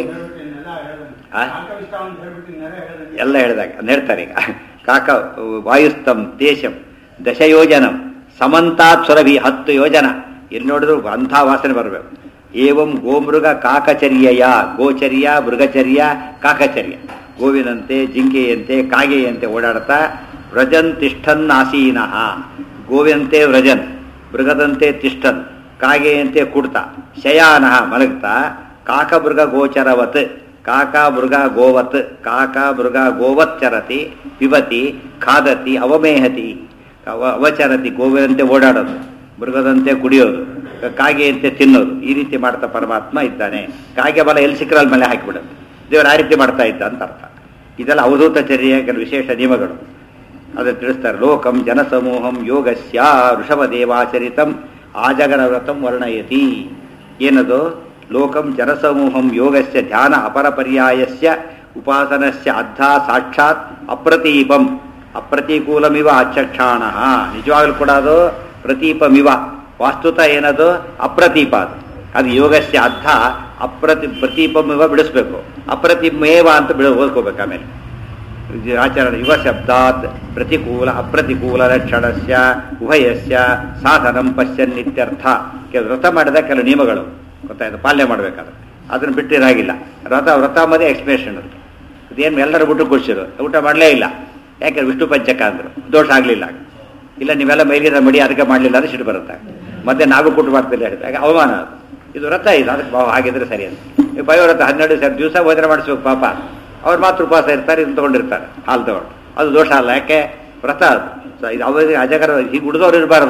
ಎಲ್ಲ ಹೇಳಿದಾಗ ಅಂತ ಹೇಳ್ತಾರೆ. ಈಗ ಕಾಕ ವಾಯುಸ್ತಂ ದೇಶಂ ದಶಯೋಜನಂ ಸಮಂತಾತ್ ಸುರಭಿ, ಹತ್ತು ಯೋಜನ ಎಲ್ಲಿ ನೋಡಿದ್ರು ಅಂಥ ವಾಸನೆ ಬರಬೇಕು. ಏವಂ ಗೋಮೃಗ ಕಾಕಚರ್ಯಯ, ಗೋಚರ್ಯ ಮೃಗಚರ್ಯ ಕಾಕಚರ್ಯ, ಗೋವಿನಂತೆ ಜಿಂಕೆಯಂತೆ ಕಾಗೆಯಂತೆ ಓಡಾಡ್ತಾ ವ್ರಜನ್ ತಿಷ್ಠನ್ ಆಸೀನಃ, ಗೋವಿನಂತೆ ವ್ರಜನ್, ಮೃಗದಂತೆ ತಿಷ್ಠನ್, ಕಾಗೆಯಂತೆ ಕುಡ್ತಾ, ಶಯಾನಃ ಮಲಗ್ತಾ, ಕಾಕ ಮೃಗ ಗೋಚರವತ್, ಕಾಕ ಮೃಗ ಗೋವತ್, ಕಾಕ ಮೃಗ ಗೋವತ್ ಚರತಿ, ಪಿಬತಿ, ಖಾದತಿ, ಅವಮೇಹತಿ, ಅವಚರತಿ, ಗೋವಿನಂತೆ ಓಡಾಡೋದು, ಮೃಗದಂತೆ ಕುಡಿಯೋದು, ಕಾಗೆಯಂತೆ ತಿನ್ನೋದು. ಈ ರೀತಿ ಮಾಡ್ತಾ ಪರಮಾತ್ಮ ಇದ್ದಾನೆ. ಕಾಗೆ ಬಲ ಎಲ್ಲಿ ಸಿಕ್ಕರಲ್ಲಿ ಮೇಲೆ ಹಾಕಿಬಿಡೋದು. ದೇವರು ಆ ರೀತಿ ಮಾಡ್ತಾ ಇದ್ದ ಅಂತ ಅರ್ಥ. ಇದೆಲ್ಲ ಅವಧೂತಚರ್ಯ ಕೆಲವು ವಿಶೇಷ ನಿಯಮಗಳು. ಅದನ್ನು ತಿಳಿಸ್ತಾರೆ. ಲೋಕಂ ಜನಸಮೂಹಂ ಯೋಗಸ್ಯ ಋಷಭದೇವಾಚರಿತಂ ಆಜಗರ ವ್ರತಂ ವರ್ಣಯತಿ. ಏನದು? ಲೋಕಂ ಜನಸಮೂಹಂ ಯೋಗಸ್ಯ ಧ್ಯಾನ ಅಪರ ಪರ್ಯಾಯಸ್ಯ ಉಪಾಸನಸ್ಯ ಅರ್ಧ ಸಾಕ್ಷಾತ್ ಅಪ್ರತೀಪಂ ಅಪ್ರತಿಕೂಲಮಿವ ಆಚಕ್ಷಾಣ. ನಿಜವಾಗ್ಲೂ ಕೂಡ ಅದು ಪ್ರತೀಪಮಿವ, ವಾಸ್ತುತ ಏನದು? ಅಪ್ರತೀಪ. ಅದು ಅದು ಯೋಗಸ್ಯ ಅರ್ಥ ಅಪ್ರತಿ ಪ್ರತೀಪಮಿವ ಬಿಡಿಸ್ಬೇಕು. ಅಪ್ರತಿಮೇವ ಅಂತ ಬಿಡ ಓದ್ಕೋಬೇಕು. ಆಮೇಲೆ ಆಚರಣೆ ಯುವ ಶಬ್ದಾತ್ ಪ್ರತಿಕೂಲ ಅಪ್ರತಿಕೂಲ ಲಕ್ಷಣಸ್ಯ ಉಭಯಸ್ಯ ಸಾಧನಂ ಪಶ್ಯನ್ ಇತ್ಯರ್ಥ. ಕೆಲವು ವ್ರತ ಮಾಡಿದ ಕೆಲವು ನಿಯಮಗಳು ಗೊತ್ತಾಯ್ತು, ಪಾಲನೆ ಮಾಡಬೇಕಾದ್ರೆ ಅದನ್ನು ಬಿಟ್ಟಿರಾಗಿಲ್ಲ. ವ್ರತ ವ್ರತ ಮಧ್ಯೆ ಎಕ್ಸ್ಪ್ಲೇಷನ್ ಅದು. ಇದೇನು ಎಲ್ಲರೂ ಊಟ ಕೊಡ್ಸಿರು, ಊಟ ಮಾಡಲೇ ಇಲ್ಲ. ಯಾಕೆ? ವಿಷ್ಣು ಪಂಚಕ ಅಂದರು, ದೋಷ ಆಗಲಿಲ್ಲ. ಇಲ್ಲ ನೀವೆಲ್ಲ ಮೈಲಿನ ಮಡಿ ಅದಕ್ಕೆ ಮಾಡಲಿಲ್ಲ ಅಂದ್ರೆ ಸಿಟ್ಟು ಬರುತ್ತೆ. ಮತ್ತೆ ನಾವು ಕೂಟು ಮಾಡ್ತಿಲ್ಲ ಹೇಳಿದಾಗ ಅವಮಾನ. ಅದು ಇದು ವ್ರತ ಇದು, ಅದಕ್ಕೆ ಭಾವ ಆಗಿದ್ರೆ ಸರಿ ಅಂತ. ನೀವು ಬಯೋವ್ರತ ಹನ್ನೆರಡು ಸರಿ ದಿವಸ ಭೋಜನ ಮಾಡಿಸ್ಬೇಕು ಪಾಪ. ಅವ್ರು ಮಾತ್ರ ಉಪವಾಸ ಇರ್ತಾರೆ, ಇದನ್ನು ತೊಗೊಂಡಿರ್ತಾರೆ, ಹಾಲು ತೊಗೊಂಡು. ಅದು ದೋಷ ಅಲ್ಲ. ಯಾಕೆ? ವ್ರತ ಅದು. ಇದು ಅವರಿಗೆ ಅಜಗರ ಹೀಗೆ ಹುಡುಗವ್ರು ಇರಬಾರ್ದು.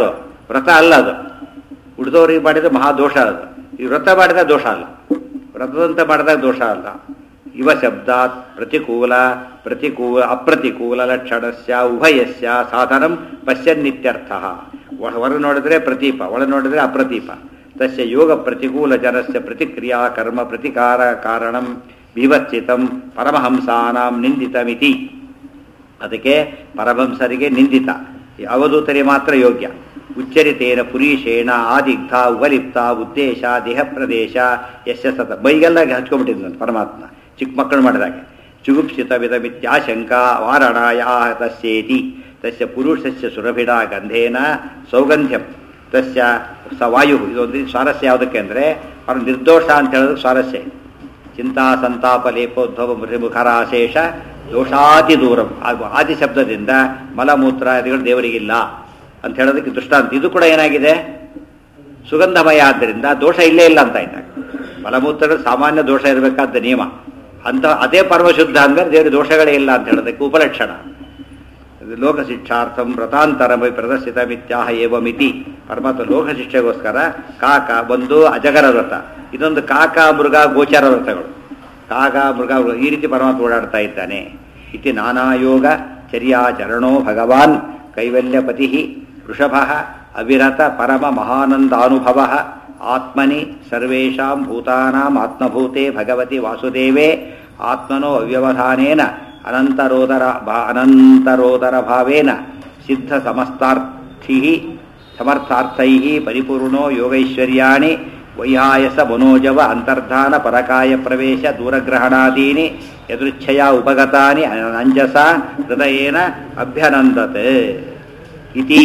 ವ್ರತ ಅಲ್ಲ ಅದು. ಉಳಿದವ್ರಿಗೆ ಮಾಡಿದ್ರೆ ಮಹಾದೋಷ ಅದು. ಈ ವ್ರತ ಮಾಡಿದಾಗ ದೋಷ ಅಲ್ಲ, ವ್ರತದಂತೆ ಮಾಡಿದಾಗ ದೋಷ ಅಲ್ಲ. ಇವ ಶಬ್ದಾತ್ ಪ್ರತಿಕೂಲ ಪ್ರತಿಕೂಲ ಅಪ್ರತಿಕೂಲ ಲಕ್ಷಣಸ್ಯ ಉಭಯಸ್ಯ ಸಾಧನಂ ಪಶ್ಯನ್ನಿತ್ಯರ್ಥ. ಹೊರ ನೋಡಿದ್ರೆ ಪ್ರತೀಪ, ಒಳ ನೋಡಿದ್ರೆ ಅಪ್ರತೀಪ. ತಸ್ಯ ಯೋಗ ಪ್ರತಿಕೂಲ ಜನಸ್ಯ ಪ್ರತಿಕ್ರಿಯಾ ಕರ್ಮ ಪ್ರತಿಕಾರ ಕಾರಣಂ ವಿವಚ್ಚಿತಂ ಪರಮಹಂಸಾನಾಂ ನಿಂದಿತಮಿತಿ. ಅದಕ್ಕೆ ಪರಮಹಂಸರಿಗೆ ನಿಂದಿತ, ಅವಧೂತರಿಗೆ ಮಾತ್ರ ಯೋಗ್ಯ. ಉಚ್ಚರಿತೇನ ಪುರೀಶೇಣ ಆದಿಗ್ಧ ಉಪಲಿಪ್ತ ಉದ್ದೇಶ ದೇಹ ಪ್ರದೇಶ ಯಶ ಸತ ಬೈಗೆಲ್ಲ ಹಚ್ಕೊಂಡ್ಬಿಟ್ಟಿದ್ದಂತೆ ಪರಮಾತ್ಮ ಚಿಕ್ಕ ಮಕ್ಕಳು ಮಾಡಿದಾಗ. ಚುಗುಪ್ಸಿತ ವಿಧಮಿತ್ಯಾಶಂಕ ವಾರಣಾಯ ತಸ್ಯೇತಿ ತಸ್ಯ ಪುರುಷಸ್ಯ ಸುರಭಿಡ ಗಂಧೇನ ಸೌಗಂಧ್ಯಂ ತಸ್ಯ ಸ ವಾಯು. ಇದೊಂದು ಸ್ವಾರಸ್ಯ ಯಾವುದಕ್ಕೆ ಅಂದರೆ ಅವರ ನಿರ್ದೋಷ ಅಂತ ಹೇಳೋದು ಸ್ವಾರಸ್ಯ. ಚಿಂತಾ ಸಂತಾಪ ಲೇಪೋದ್ಭವ ಮೃತಿಮುಖರಾಶೇಷ ದೋಷಾತಿ ದೂರಂ. ಆದಿ ಶಬ್ದದಿಂದ ಮಲಮೂತ್ರಾದಿಗಳು ದೇವರಿಗಿಲ್ಲ ಅಂತ ಹೇಳೋದಕ್ಕೆ ದೃಷ್ಟಾಂತ. ಇದು ಕೂಡ ಏನಾಗಿದೆ, ಸುಗಂಧಮಯ ಆದ್ದರಿಂದ ದೋಷ ಇಲ್ಲೇ ಇಲ್ಲ ಅಂತ ಇದ್ದಾಗ. ಮಲಮೂತ್ರಗಳು ಸಾಮಾನ್ಯ ದೋಷ ಇರಬೇಕಾದ ನಿಯಮ ಅಂತ, ಅದೇ ಪರಮಶುದ್ಧ ಅಂದರೆ ದೇವರಿಗೆ ದೋಷಗಳೇ ಇಲ್ಲ ಅಂತ ಹೇಳೋದಕ್ಕೆ ಉಪಲಕ್ಷಣ. ಲೋಕಶಿಕ್ಷಾರ್ಥಂ ವ್ರತಾಂತರಮಿ ಪ್ರದರ್ಶಿತ ಮಿತ್ಯಾಹ ಏವ ಮಿತಿ. ಪರಮಾತ್ಮ ಲೋಕಶಿಕ್ಷೆಗೋಸ್ಕರ ಕಾಕ ಒಂದು ಅಜಗರ ವ್ರತ, ಇದೊಂದು ಕಾಕ ಮೃಗ ಗೋಚರ ವ್ರತಗಳು. ಕಾಕ ಮೃಗ ಈ ರೀತಿ ಪರಮಾತ್ಮ ಓಡಾಡ್ತಾ ಇದ್ದಾನೆ. ಇತಿ ನಾನಾಯೋಗ ಚರ್ಯಾಚರಣೋ ಭಗವಾನ್ ಕೈವಲ್ಯಪತಿ ವೃಷಭ ಅವಿರತ ಪರಮ ಮಹಾನಂದಾನುಭವ ಆತ್ಮನಿ ಸರ್ವೇಷಾಂ ಭೂತಾನಾಂ ಆತ್ಮಭೂತೆ ಭಗವತಿ ವಾಸುದೇವೇ ಆತ್ಮನೋ ಅವ್ಯವಧಾನೇನ ಅನಂತರೋದರ ಅನಂತರೋದರ ಭಾವೇನ ಸಿದ್ಧ ಸಮಸ್ತಾರ್ಥಿ ಸಮರ್ಥಾರ್ಥೈ ಪರಿಪೂರ್ಣೋ ಯೋಗೈಶ್ವರ್ಯಾಣಿ ವೈಹಾಯಸ ಮನೋಜವ ಅಂತರ್ಧಾನ ಪರಕಾಯ ಪ್ರವೇಶ ದೂರಗ್ರಹಣಾದೀನಿ ಯದೃಚ್ಛಯ ಉಪಗತಾನಿ ಅಂಜಸ ಹೃದಯೇನ ಅಭ್ಯನಂದತೆ ಇತಿ.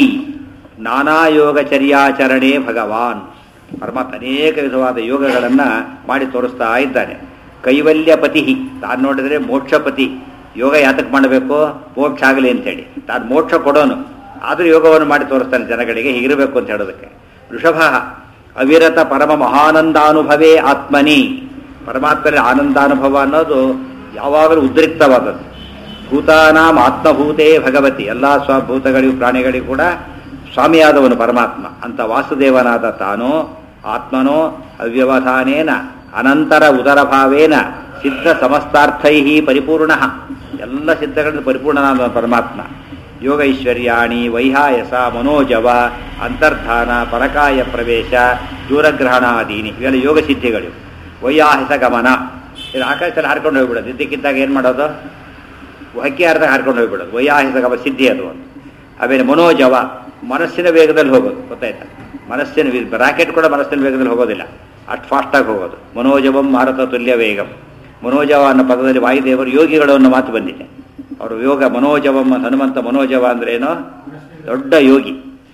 ನಾನಾಯೋಗಚರ್ಯಾಚರಣೆ ಭಗವಾನ್ ಪರಮಾತ್ಮ ಅನೇಕ ವಿಧವಾದ ಯೋಗಗಳನ್ನು ಮಾಡಿ ತೋರಿಸ್ತಾ ಇದ್ದಾನೆ. ಕೈವಲ್ಯಪತಿ, ತಾನು ನೋಡಿದರೆ ಮೋಕ್ಷಪತಿ. ಯೋಗ ಯಾತಕ್ಕೆ ಮಾಡಬೇಕು, ಮೋಕ್ಷ ಆಗಲಿ ಅಂತೇಳಿ. ತಾನು ಮೋಕ್ಷ ಕೊಡೋನು, ಆದರೂ ಯೋಗವನ್ನು ಮಾಡಿ ತೋರಿಸ್ತಾನೆ ಜನಗಳಿಗೆ, ಹೀಗಿರಬೇಕು ಅಂತ ಹೇಳೋದಕ್ಕೆ. ವೃಷಭ ಅವಿರತ ಪರಮ ಮಹಾನಂದಾನುಭವೇ ಆತ್ಮನಿ. ಪರಮಾತ್ಮನ ಆನಂದಾನುಭವ ಅನ್ನೋದು ಯಾವಾಗಲೂ ಉದ್ರಿಕ್ತವಾದದ್ದು. ಭೂತಾನಾಂ ಆತ್ಮಭೂತೇ ಭಗವತಿ, ಎಲ್ಲ ಸ್ವಭೂತಗಳಿಗೂ ಪ್ರಾಣಿಗಳಿಗೂ ಕೂಡ ಸ್ವಾಮಿಯಾದವನು ಪರಮಾತ್ಮ ಅಂತ ವಾಸುದೇವನಾದ ತಾನು ಆತ್ಮನೋ ಅವ್ಯವಧಾನೇನ ಅನಂತರ ಉದರಭಾವೇನ ಸಿದ್ಧ ಸಮಸ್ತಾರ್ಥೈ ಪರಿಪೂರ್ಣ, ಎಲ್ಲ ಸಿದ್ಧಗಳನ್ನು ಪರಿಪೂರ್ಣನಾದ ಪರಮಾತ್ಮ. ಯೋಗ ಐಶ್ವರ್ಯಾಣಿ ವೈಹಾಯಸ ಮನೋಜವ ಅಂತರ್ಧಾನ ಪರಕಾಯ ಪ್ರವೇಶ ದೂರಗ್ರಹಣಾದೀನಿ ಇವೆಲ್ಲ ಯೋಗ ಸಿದ್ಧಿಗಳು. ವೈಯಾಹಿಸ ಗಮನ, ಇದು ಆಕಾಶದಲ್ಲಿ ಹಾರ್ಕೊಂಡು ಹೋಗ್ಬಿಡೋದು. ಇದ್ದಕ್ಕಿದ್ದಾಗ ಏನು ಮಾಡೋದು, ಹಕ್ಕಿ ಹಾರಿದಾಗ ಹಾರ್ಕೊಂಡು ಹೋಗ್ಬಿಡೋದು ವೈಯಾಹಿಸ ಗಮ ಸಿದ್ಧಿ ಅದು. ಆಮೇಲೆ ಮನೋಜವ, ಮನಸ್ಸಿನ ವೇಗದಲ್ಲಿ ಹೋಗೋದು. ಗೊತ್ತಾಯ್ತಾ, ಮನಸ್ಸಿನ ರಾಕೆಟ್ ಕೂಡ ಮನಸ್ಸಿನ ವೇಗದಲ್ಲಿ ಹೋಗೋದಿಲ್ಲ, ಅಷ್ಟು ಫಾಸ್ಟಾಗಿ ಹೋಗೋದು. ಮನೋಜವಂ ಮಾರುತ ತುಲ್ಯ ವೇಗಂ. ಮನೋಜವ ಅನ್ನೋ ಪದದಲ್ಲಿ ವಾಯುದೇವರು ಯೋಗಿಗಳು ಅನ್ನೋ ಮಾತು ಬಂದಿದೆ. ಅವರು ಯೋಗ ಮನೋಜವಂ ಹನುಮಂತ ಮನೋಜವ ಅಂದ್ರೆ ಏನೋ ದೊಡ್ಡ ಯೋಗಿ.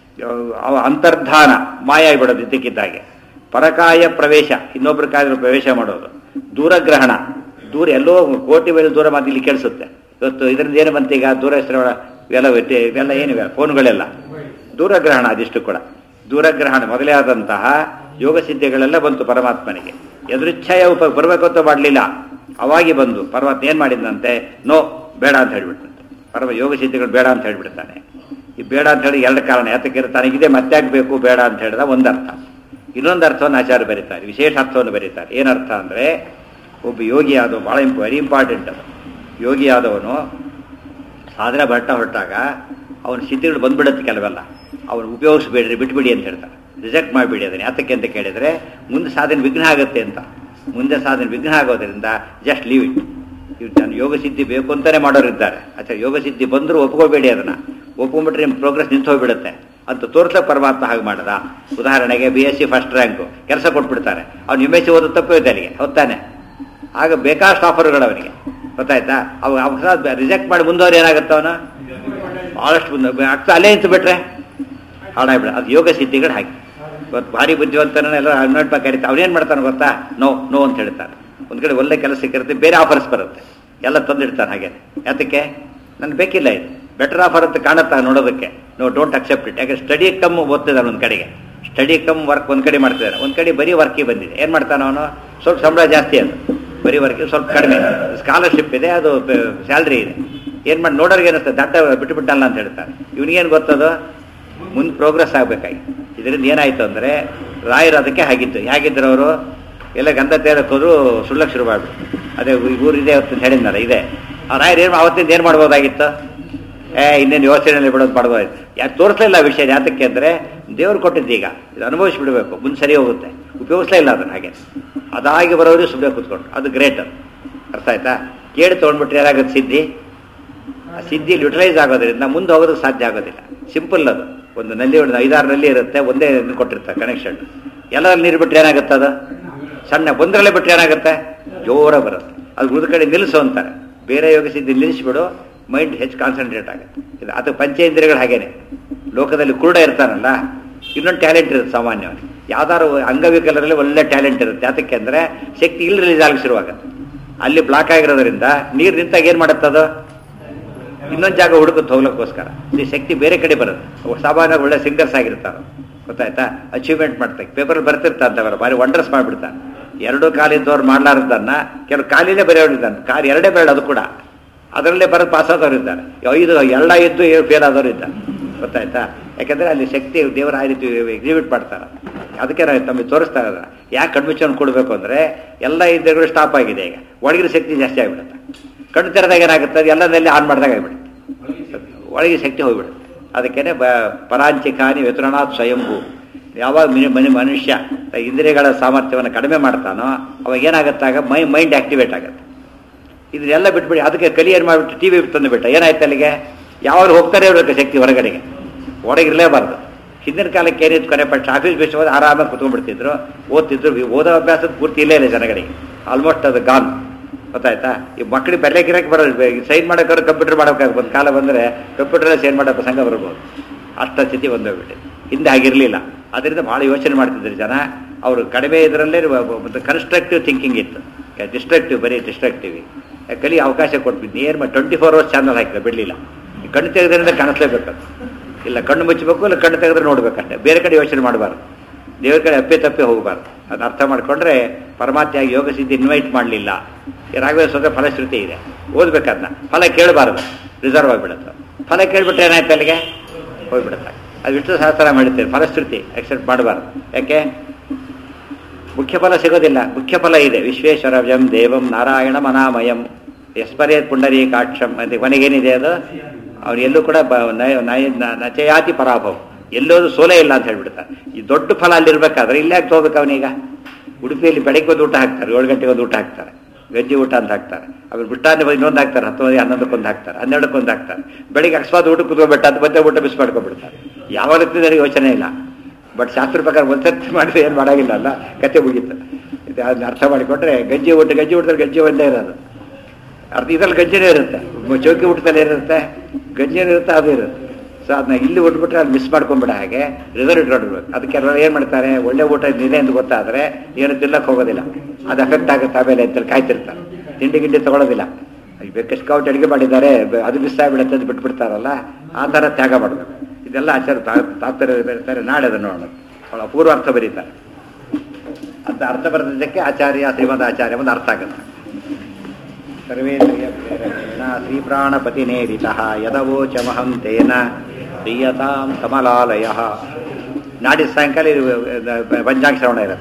ಅವ ಅಂತರ್ಧಾನ ಮಾಯ ಆಗಿಬಿಡೋದು ಇದ್ದಕ್ಕಿದ್ದಾಗೆ. ಪರಕಾಯ ಪ್ರವೇಶ, ಇನ್ನೊಬ್ಬರ ಕಾಯ ಪ್ರವೇಶ ಮಾಡೋದು. ದೂರಗ್ರಹಣ, ದೂರ ಎಲ್ಲೋ ಕೋಟಿ ಮೇಲೆ ದೂರ ಮಾತು ಇಲ್ಲಿ ಕೇಳಿಸುತ್ತೆ. ಇವತ್ತು ಇದರಿಂದ ಏನು ಬಂತು ಈಗ, ದೂರ ಹೆಸರು ಇವೆಲ್ಲ ಇವೆಲ್ಲ ಏನಿವೆ ಫೋನ್ಗಳೆಲ್ಲ ದೂರಗ್ರಹಣ. ಅದಿಷ್ಟು ಕೂಡ ದೂರಗ್ರಹಣ ಮೊದಲೇ ಆದಂತಹ ಯೋಗ ಸಿದ್ಧಿಗಳೆಲ್ಲ ಬಂತು ಪರಮಾತ್ಮನಿಗೆ. ಎದುರಿಚ್ಛಯ ಉಪ ಬರಬೇಕು ಅಂತ ಮಾಡಲಿಲ್ಲ, ಅವಾಗಿ ಬಂದು ಪರಮಾತ್ಮ ಏನು ಮಾಡಿದಂತೆ, ನೋ ಬೇಡ ಅಂತ ಹೇಳಿಬಿಡ್ತಂತೆ. ಪರಮ ಯೋಗ ಸಿದ್ಧಿಗಳು ಬೇಡ ಅಂತ ಹೇಳಿಬಿಡ್ತಾನೆ. ಈ ಬೇಡ ಅಂತ ಹೇಳಿ ಎರಡು ಕಾರಣ. ಯಾತಕ್ಕೆ ತನಗಿದೆ ಮತ್ತೆ ಆಗಬೇಕು ಬೇಡ ಅಂತ ಹೇಳಿದ ಒಂದರ್ಥ. ಇನ್ನೊಂದು ಅರ್ಥವನ್ನು ಆಚಾರ್ಯ ಬರೀತಾರೆ, ವಿಶೇಷ ಅರ್ಥವನ್ನು ಬರೀತಾರೆ. ಏನರ್ಥ ಅಂದರೆ, ಒಬ್ಬ ಯೋಗಿ ಆದವ ಭಾಳ ಇಂಪ ವೆರಿ ಇಂಪಾರ್ಟೆಂಟ್ ಅದು. ಯೋಗಿ ಆದವನು ಸಾಧನೆ ಬಟ್ಟ ಹೊರಟಾಗ ಅವನ ಸಿದ್ಧಿಗಳು ಬಂದ್ಬಿಡುತ್ತೆ ಕೆಲವೆಲ್ಲ. ಅವನು ಉಪಯೋಗಿಸ್ಬೇಡ್ರಿ, ಬಿಟ್ಬಿಡಿ ಅಂತ ಹೇಳ್ತಾರೆ, ರಿಜೆಕ್ಟ್ ಮಾಡಿಬಿಡಿ ಅದನ್ನು. ಯಾತಕ್ಕೆ ಅಂತ ಕೇಳಿದರೆ ಮುಂದೆ ಸಾಧನೆ ವಿಘ್ನ ಆಗುತ್ತೆ ಅಂತ. ಮುಂದೆ ಸಾಧನೆ ವಿಘ್ನ ಆಗೋದ್ರಿಂದ ಜಸ್ಟ್ ಲೀವ್ ಇಟ್. ಇವು ನಾನು ಯೋಗ ಸಿದ್ಧಿ ಬೇಕು ಅಂತಲೇ ಮಾಡೋರಿದ್ದಾರೆ. ಆಚಾರ ಯೋಗ ಸಿದ್ಧಿ ಬಂದರೂ ಒಪ್ಕೋಬೇಡಿ, ಅದನ್ನು ಒಪ್ಕೊಂಡ್ಬಿಟ್ರೆ ನಿಮ್ಮ ಪ್ರೋಗ್ರೆಸ್ ನಿಂತು ಹೋಗ್ಬಿಡುತ್ತೆ ಅಂತ ತೋರ್ಸಕ್ಕೆ ಪರಮಾತ್ಮ ಹಾಗೆ ಮಾಡದ. ಉದಾಹರಣೆಗೆ B S C first rank ಕೆಲಸ ಕೊಟ್ಬಿಡ್ತಾರೆ, ಅವ್ನು ಎಮ್ ಎಸ್ ಸಿ ಓದೋ ತಪ್ಪು ಇದೆ ಅಲ್ಲಿಗೆ, ಹೊತ್ತಾನೆ. ಆಗ ಬೇಕಾಷ್ಟು ಆಫರ್ಗಳು ಅವನಿಗೆ, ಗೊತ್ತಾಯ್ತಾ. ಅವಾಗ ಅವಕಾಶ ರಿಜೆಕ್ಟ್ ಮಾಡಿ ಮುಂದೋರು ಏನಾಗುತ್ತೆ, ಅವನು ಭಾಳಷ್ಟು ಮುಂದೆ ಆಗ್ತಾ ಅಲ್ಲೇ ನಿಂತು ಬಿಟ್ರೆ ಹಾಳಾಗ್ಬಿಡ. ಅದು ಯೋಗ ಸಿದ್ಧಿಗಳು ಹಾಗೆ. ಇವತ್ತು ಭಾರಿ ಬುದ್ಧಿವಂತನ ಎಲ್ಲ ಹನ್ನೆರಡು ಕರೀತಾರೆ, ಅವನೇನು ಮಾಡ್ತಾನೆ ಗೊತ್ತಾ, ನೋ ನೋ ಅಂತ ಹೇಳ್ತಾನೆ. ಒಂದು ಕಡೆ ಒಳ್ಳೆ ಕೆಲಸ ಸಿಕ್ಕಿರುತ್ತೆ, ಬೇರೆ ಆಫರ್ಸ್ ಬರುತ್ತೆ, ಎಲ್ಲ ತಂದಿಡ್ತಾನೆ ಹಾಗೆ. ಯಾತಕ್ಕೆ, ನನಗೆ ಬೇಕಿಲ್ಲ ಇದು, ಬೆಟರ್ ಆಫರ್ ಅಂತ ಕಾಣುತ್ತಾ ನೋಡೋದಕ್ಕೆ. No don't accept it. ಯಾಕೆ ಸ್ಟಡಿ ಕಮ್ ಓದ್ತಿದ್ದಾನೆ ಒಂದು ಕಡೆಗೆ, ಸ್ಟಡಿ ಕಮ್ ವರ್ಕ್ ಒಂದು ಕಡೆ ಮಾಡ್ತಿದ್ದಾನೆ, ಒಂದು ಕಡೆ ಬರೀ ವರ್ಕಿಗೆ ಬಂದಿದೆ. ಏನು ಮಾಡ್ತಾನೆ ಅವನು, ಸ್ವಲ್ಪ ಸಂಬಳ ಜಾಸ್ತಿ, ಅದು ಬರೀ ವರ್ಕಿಗೆ ಸ್ವಲ್ಪ ಕಡಿಮೆ, ಸ್ಕಾಲರ್ಶಿಪ್ ಇದೆ, ಅದು ಸ್ಯಾಲ್ರಿ ಇದೆ. ಏನು ಮಾಡಿ ನೋಡೋರಿಗೆ ಏನಿಸ್ತದೆ, ದಟ್ಟ ಬಿಟ್ಟು ಬಿಟ್ಟಲ್ಲ ಅಂತ ಹೇಳ್ತಾನೆ. ಇವನಿಗೇನು ಗೊತ್ತದು, ಮುಂದೆ ಪ್ರೋಗ್ರೆಸ್ ಆಗಬೇಕಾಗಿ ಇದರಿಂದ ಏನಾಯಿತು ಅಂದರೆ ರಾಯರು ಅದಕ್ಕೆ ಹಾಗಿತ್ತು. ಹೇಗಿದ್ದರು ಅವರು ಎಲ್ಲ ಗಂಧ ತೇರಕ್ಕೆ ಹೋದ್ರು ಸುಳ್ಳಕ್ಕೆ ಶುರು ಮಾಡಿಬಿಟ್ಟು ಅದೇ ಊರಿದೆ ಅಂತ ಹೇಳಿದ್ನಲ್ಲ ಇದೆ. ಆ ರಾಯರು ಏನು ಅವತ್ತಿಂದ ಏನು ಮಾಡ್ಬೋದಾಗಿತ್ತು? ಏ ಇನ್ನೇನು ಯೋಚನೆಯಲ್ಲಿ ಬಿಡೋದು ಮಾಡ್ಬೋದಾಗಿತ್ತು. ಯಾಕೆ ತೋರಿಸಲಿಲ್ಲ ವಿಷಯ? ಯಾತಕ್ಕೆ ಅಂದರೆ ದೇವ್ರು ಕೊಟ್ಟಿದ್ದು ಈಗ ಇದು ಅನುಭವಿಸ್ಬಿಡ್ಬೇಕು, ಮುಂದೆ ಸರಿ ಹೋಗುತ್ತೆ. ಉಪಯೋಗಿಸಲೇ ಇಲ್ಲ ಅದನ್ನು. ಹಾಗೆ ಅದಾಗಿ ಬರೋರು ಸುಮ್ಮನೆ ಕೂತ್ಕೊಂಡು ಅದು ಗ್ರೇಟ್. ಅದು ಅರ್ಥ ಆಯ್ತಾ? ಕೇಳಿ ತೊಗೊಂಡ್ಬಿಟ್ರೆ ಏನಾಗುತ್ತೆ ಸಿದ್ಧಿ? ಆ ಸಿದ್ಧಿ ಯುಟಿಲೈಸ್ ಆಗೋದ್ರಿಂದ ಮುಂದೆ ಹೋಗೋದಕ್ಕೆ ಸಾಧ್ಯ ಆಗೋದಿಲ್ಲ. ಸಿಂಪಲ್ ಅದು. ಒಂದು ನಲ್ಲಿ ಒಂದು ಐದಾರು ನಲ್ಲಿ ಇರುತ್ತೆ, ಒಂದೇ ಕೊಟ್ಟಿರ್ತಾರೆ ಕನೆಕ್ಷನ್. ಎಲ್ಲರಲ್ಲಿ ನೀರು ಬಿಟ್ಟರೆ ಏನಾಗುತ್ತೆ? ಅದು ಸಣ್ಣ ಒಂದರಲ್ಲೇ ಬಿಟ್ಟರೆ ಏನಾಗುತ್ತೆ? ಜೋರ ಬರುತ್ತೆ. ಅದು ಉಳಿದ ಕಡೆ ನಿಲ್ಲಿಸು ಅಂತಾರೆ. ಬೇರೆ ಯೋಗ ಸಿದ್ಧಿ ನಿಲ್ಲಿಸ್ಬಿಡು, ಮೈಂಡ್ ಹೆಚ್ಚು ಕಾನ್ಸಂಟ್ರೇಟ್ ಆಗುತ್ತೆ. ಇದು ಅದು ಪಂಚೇಂದ್ರಿಯಗಳು ಹಾಗೇನೆ. ಲೋಕದಲ್ಲಿ ಕುರುಡ ಇರ್ತಾನಲ್ಲ, ಇನ್ನೊಂದು ಟ್ಯಾಲೆಂಟ್ ಇರುತ್ತೆ ಸಾಮಾನ್ಯವಾಗಿ. ಯಾವ್ದಾದ್ರು ಅಂಗವಿಕಲರಲ್ಲಿ ಒಳ್ಳೆ ಟ್ಯಾಲೆಂಟ್ ಇರುತ್ತೆ. ಯಾತಕ್ಕೆ ಅಂದರೆ ಶಕ್ತಿ ಇಲ್ಲಿ ರಿಲೀಸ್ ಆಗಲಿ ಶುರುವಾಗುತ್ತೆ. ಅಲ್ಲಿ ಬ್ಲಾಕ್ ಆಗಿರೋದ್ರಿಂದ ನೀರು ನಿಂತಾಗ ಏನು ಮಾಡುತ್ತದು? ಇನ್ನೊಂದು ಜಾಗ ಹುಡುಕುತ್ತೆ ಹೋಗ್ಲಿಕ್ಕೋಸ್ಕರ. ಈ ಶಕ್ತಿ ಬೇರೆ ಕಡೆ ಬರುತ್ತೆ. ಸಾಮಾನ್ಯವಾಗಿ ಒಳ್ಳೆ ಸಿಂಗರ್ಸ್ ಆಗಿರ್ತಾರೆ, ಗೊತ್ತಾಯ್ತಾ? ಅಚೀವ್ಮೆಂಟ್ ಮಾಡ್ತಾರೆ, ಪೇಪರಲ್ಲಿ ಬರ್ತಿರ್ತಾ ಅಂತವ್ರು ಭಾರಿ ವಂಡರ್ಸ್ ಮಾಡಿಬಿಡ್ತಾರೆ. ಎರಡು ಕಾಲಿದ್ದವ್ರು ಮಾಡ್ಲಾರ್ದನ್ನ ಕೆಲವು ಕಾಲಿನೇ ಬರೆಯೋರಿದ್ದಾನೆ, ಕಾಲು ಎರಡೇ ಬೇಡ ಅದು ಕೂಡ ಅದರಲ್ಲೇ ಬರೋದು ಪಾಸ್ ಆದವ್ರು ಇದ್ದಾರೆ. ಐದು ಎಲ್ಲ ಇದ್ದು ಏಳು ಫೇಲ್ ಆದವರು ಇದ್ದಾರೆ, ಗೊತ್ತಾಯ್ತಾ? ಯಾಕಂದರೆ ಅಲ್ಲಿ ಶಕ್ತಿ ದೇವರ ಆ ರೀತಿ ಎಕ್ಸಿಬಿಟ್ ಮಾಡ್ತಾರೆ. ಅದಕ್ಕೆ ನಾವು ತಮಗೆ ತೋರಿಸ್ತಾ ಇದ್ದಾರೆ. ಯಾಕೆ ಕಣ್ಮುಚ್ಚನ್ನು ಕೊಡಬೇಕು ಅಂದರೆ ಎಲ್ಲ ಇದ್ದರೂ ಸ್ಟಾಪ್ ಆಗಿದೆ. ಈಗ ಒಳಗಿನ ಶಕ್ತಿ ಜಾಸ್ತಿ ಆಗಿಬಿಡುತ್ತೆ. ಕಣ್ಣು ತೆರೆದಾಗ ಏನಾಗುತ್ತೆ? ಅದು ಎಲ್ಲದಲ್ಲಿ ಆನ್ ಮಾಡಿದಾಗ ಆಗಿಬಿಡುತ್ತೆ, ಒಳಗೆ ಶಕ್ತಿ ಹೋಗಿಬಿಡುತ್ತೆ. ಅದಕ್ಕೇ ಬ ಪರಾಂಚಿಕಾನಿ ವ್ಯತೃಣಾತ್ ಸ್ವಯಂಭೂ. ಯಾವಾಗ ಮನಿ ಮನುಷ್ಯ ಇಂದ್ರಿಯಗಳ ಸಾಮರ್ಥ್ಯವನ್ನು ಕಡಿಮೆ ಮಾಡ್ತಾನೋ ಅವಾಗ ಏನಾಗುತ್ತಾಗ ಮೈ ಮೈಂಡ್ ಆ್ಯಕ್ಟಿವೇಟ್ ಆಗುತ್ತೆ. ಇದನ್ನೆಲ್ಲ ಬಿಟ್ಬಿಡಿ. ಅದಕ್ಕೆ ಕಲಿ ಏನು ಮಾಡಿಬಿಟ್ಟು ಟಿ ವಿ ತಂದು ಬಿಟ್ಟ ಏನಾಯ್ತು ಅಲ್ಲಿಗೆ? ಯಾವಾಗ ಹೋಗ್ತಾರೆ ಇರಬೇಕು ಶಕ್ತಿ ಹೊರಗಡೆಗೆ, ಒಳಗಿರಲೇಬಾರ್ದು. ಹಿಂದಿನ ಕಾಲಕ್ಕೆ ಏನಿತ್ತು, ಕೊನೆ ಪಕ್ಷ ಆಫೀಸ್ ಬೇಸ್ ಹೋದ ಆರಾಮಾಗಿ ಕುತ್ಕೊಂಡ್ಬಿಡ್ತಿದ್ರು, ಓದ್ತಿದ್ರು. ಓದೋ ಅಭ್ಯಾಸದ ಪೂರ್ತಿ ಇಲ್ಲೇ ಇಲ್ಲ ಜನಗಳಿಗೆ, ಆಲ್ಮೋಸ್ಟ್ ಅದು ಗಾನ್, ಗೊತ್ತಾಯ್ತಾ? ಈ ಮಕ್ಕಳಿಗೆ ಬೆರಳೆಗಿರಕ್ಕೆ ಬರೋದು, ಸೈನ್ ಮಾಡೋಕ್ಕಾದ್ರೆ ಕಂಪ್ಯೂಟರ್ ಮಾಡೋಕ್ಕಾಗ ಒಂದು ಕಾಲ ಬಂದರೆ ಕಂಪ್ಯೂಟರಲ್ಲೇ ಸೈನ್ ಮಾಡೋ ಪ್ರಸಂಗ ಬರ್ಬೋದು. ಅಷ್ಟ ಸ್ಥಿತಿ ಬಂದೋಗ್ಬಿಟ್ಟು ಹಿಂದೆ ಆಗಿರಲಿಲ್ಲ. ಅದರಿಂದ ಭಾಳ ಯೋಚನೆ ಮಾಡ್ತಿದ್ರು ಜನ. ಅವರು ಕಡಿಮೆ ಇದರಲ್ಲೇ ಒಂದು ಕನ್ಸ್ಟ್ರಕ್ಟಿವ್ ಥಿಂಕಿಂಗ್ ಇತ್ತು, ಡಿಸ್ಟ್ರಕ್ಟಿವ್ ಬರೀ ಡಿಸ್ಟ್ರಕ್ಟಿವ್. ಕಲಿ ಅವಕಾಶ ಕೊಟ್ಬಿದ್ದು ನೇರ್ ಮಾಡಿ ಟ್ವೆಂಟಿ ಫೋರ್ ಅವರ್ಸ್ ಚಾನಲ್ ಹಾಕಿಲ್ಲ, ಬಿಡಲಿಲ್ಲ. ಕಣ್ಣು ತೆಗೆದ್ರಿಂದ ಕಾಣಿಸ್ಲೇಬೇಕು, ಇಲ್ಲ ಕಣ್ಣು ಮುಚ್ಚಬೇಕು, ಇಲ್ಲ ಕಣ್ಣು ತೆಗೆದ್ರೆ ನೋಡ್ಬೇಕಷ್ಟೆ, ಬೇರೆ ಕಡೆ ಯೋಚನೆ ಮಾಡಬಾರ್ದು, ದೇವ್ರ ಕಡೆ ಅಪ್ಪೆ ತಪ್ಪೆ ಹೋಗಬಾರ್ದು. ಅದನ್ನ ಅರ್ಥ ಮಾಡ್ಕೊಂಡ್ರೆ ಪರಮಾತ್ಮ ಯೋಗ ಸಿದ್ಧಿ ಇನ್ವೈಟ್ ಮಾಡಲಿಲ್ಲ. ರಾಘವೇಂದ್ರ ಸ್ವತಃ ಫಲಶ್ರುತಿ ಇದೆ, ಓದ್ಬೇಕದನ್ನ. ಫಲ ಕೇಳಬಾರ್ದು, ರಿಸರ್ವ್ ಆಗಿಬಿಡುತ್ತೆ. ಫಲ ಕೇಳ್ಬಿಟ್ರೆ ಏನಾಯ್ತು ಅಲ್ಲಿಗೆ ಹೋಗ್ಬಿಡುತ್ತೆ. ಅದು ವಿಷ್ಣು ಸಹಸ್ರ ಮಾಡಿರ್ತೀವಿ, ಫಲಶ್ರುತಿ ಅಕ್ಸೆಪ್ಟ್ ಮಾಡಬಾರ್ದು. ಯಾಕೆ? ಮುಖ್ಯ ಫಲ ಸಿಗೋದಿಲ್ಲ. ಮುಖ್ಯ ಫಲ ಇದೆ, ವಿಶ್ವೇಶ್ವರವ್ಯಂ ದೇವಂ ನಾರಾಯಣ ಮನಾಮಯಂ ಯಸ್ಪರೇತ್ ಪುಂಡರೀಕಾಕ್ಷಂ ಅಂತ ಕೊನೆಗೇನಿದೆ ಅದು? ಅವ್ರು ಎಲ್ಲೂ ಕೂಡ ನಚಯಾತಿ ಪರಾಭವ, ಎಲ್ಲೋದು ಸೋಲೇ ಇಲ್ಲ ಅಂತ ಹೇಳ್ಬಿಡ್ತಾರೆ. ಈ ದೊಡ್ಡ ಫಲ ಅಲ್ಲಿರ್ಬೇಕಾದ್ರೆ ಇಲ್ಲೇ ಯಾಕೆ ಹೋಗ್ಬೇಕು ಅವನೀಗ? ಉಡುಪಿಯಲ್ಲಿ ಬೆಳಗ್ಗೆ ಒಂದು ಊಟ ಹಾಕ್ತಾರೆ, ಏಳು ಗಂಟೆಗೆ ಒಂದು ಊಟ ಹಾಕ್ತಾರೆ, ಗಂಜಿ ಊಟ ಅಂತ ಹಾಕ್ತಾರೆ. ಅವ್ರು ಬಿಟ್ಟಾನೆ ಇನ್ನೊಂದು ಹಾಕ್ತಾರೆ, ಹತ್ತು ಮಂದಿ ಹನ್ನೊಂದಕ್ಕೊಂದು ಹಾಕ್ತಾರೆ, ಹನ್ನೆರಡಕ್ಕೊಂದು ಹಾಕ್ತಾರೆ. ಬೆಳಿಗ್ಗೆ ಅಕಸ್ಮಾತ್ ಊಟ ಕುತ್ಕೊಬಿಟ್ಟು ಅದು ಮತ್ತೆ ಊಟ ಮಿಸ್ ಮಾಡ್ಕೊಂಡ್ಬಿಡ್ತಾರೆ. ಯಾವ ನನಗೆ ಯೋಚನೆ ಇಲ್ಲ. ಬಟ್ ಶಾಸ್ತ್ರ ಪ್ರಕಾರ ಒಂದ್ಸರ್ತಿ ಮಾಡಿದ್ರೆ ಏನು ಮಾಡೋಂಗಿಲ್ಲ ಅಲ್ಲ, ಕತೆ ಮುಗೀತು. ಇದು ಅದನ್ನ ಅರ್ಥ ಮಾಡಿಕೊಂಡ್ರೆ ಗಂಜಿ ಊಟ ಗಂಜಿ ಊಟದಲ್ಲಿ ಗಂಜಿ ಒಂದೇ ಇರೋದು ಅರ್ಥ. ಇದರಲ್ಲಿ ಗಂಜಿನೇ ಇರುತ್ತೆ, ಚೌಕಿ ಊಟದಲ್ಲಿ ಏನಿರುತ್ತೆ ಗಂಜಿನೂ ಇರುತ್ತೆ, ಅದು ಇರುತ್ತೆ. ಸೊ ಅದನ್ನ ಇಲ್ಲಿ ಉಟ್ಬಿಟ್ರೆ ಅದು ಮಿಸ್ ಮಾಡ್ಕೊಂಡ್ಬಿಡ, ಹಾಗೆ ರಿಸರ್ವ್ ಇಟ್ಕೊಂಡಿರ್ಬೇಕು. ಅದಕ್ಕೆ ಎಲ್ಲರೂ ಏನು ಮಾಡ್ತಾರೆ, ಒಳ್ಳೆ ಊಟ ನಿದೆ ಅಂತ ಗೊತ್ತಾದರೆ ಏನು ತಿನ್ನಕ್ಕೆ ಹೋಗೋದಿಲ್ಲ, ಅದು ಎಫೆಕ್ಟ್ ಆಗುತ್ತೆ ಆಮೇಲೆ ಅಂತೇಳಿ ಕಾಯ್ತಿರ್ತಾರೆ. ತಿಂಡಿ ಗಿಂಡಿ ತೊಗೊಳೋದಿಲ್ಲ. ಬೇಕಷ್ಟು ಕೌಟ್ ಅಡುಗೆ ಮಾಡಿದ್ದಾರೆ, ಅದು ಮಿಸ್ ಆಗಿಬಿಡುತ್ತೆ ಅಂತ ಬಿಟ್ಬಿಡ್ತಾರಲ್ಲ, ಆ ಥರ ತ್ಯಾಗ ಮಾಡಬೇಕು. ಇದೆಲ್ಲ ಆಚಾರ ತಾತ್ಪರ್ಯ ಬರೀತಾರೆ. ನಾಳೆ ಅದನ್ನು ನೋಡೋಣ, ಅವಳ ಅಪೂರ್ವ ಅರ್ಥ ಬರೀತಾರೆ. ಅಂತ ಅರ್ಥ ಬರೆದಿದ್ದಕ್ಕೆ ಆಚಾರ್ಯ ಶ್ರೀಮದ್ ಆಚಾರ್ಯ ಒಂದು ಅರ್ಥ ಆಗುತ್ತೆ. ಸರ್ವೇಂದ್ರಿಯ ಪ್ರೇರಕೇಣ ಶ್ರೀಪ್ರಾಣಪತಿನೇರಿತಃ ಯದವೋಚಮಹಂ ತೇನ ಪ್ರಿಯತಾಂ ಕಮಲಾಲಯ. ನಾಡಿದ್ದು ಸಾಯಂಕಾಲ ಪಂಚಾಂಗ ಶ್ರವಣ ಇರುತ್ತೆ.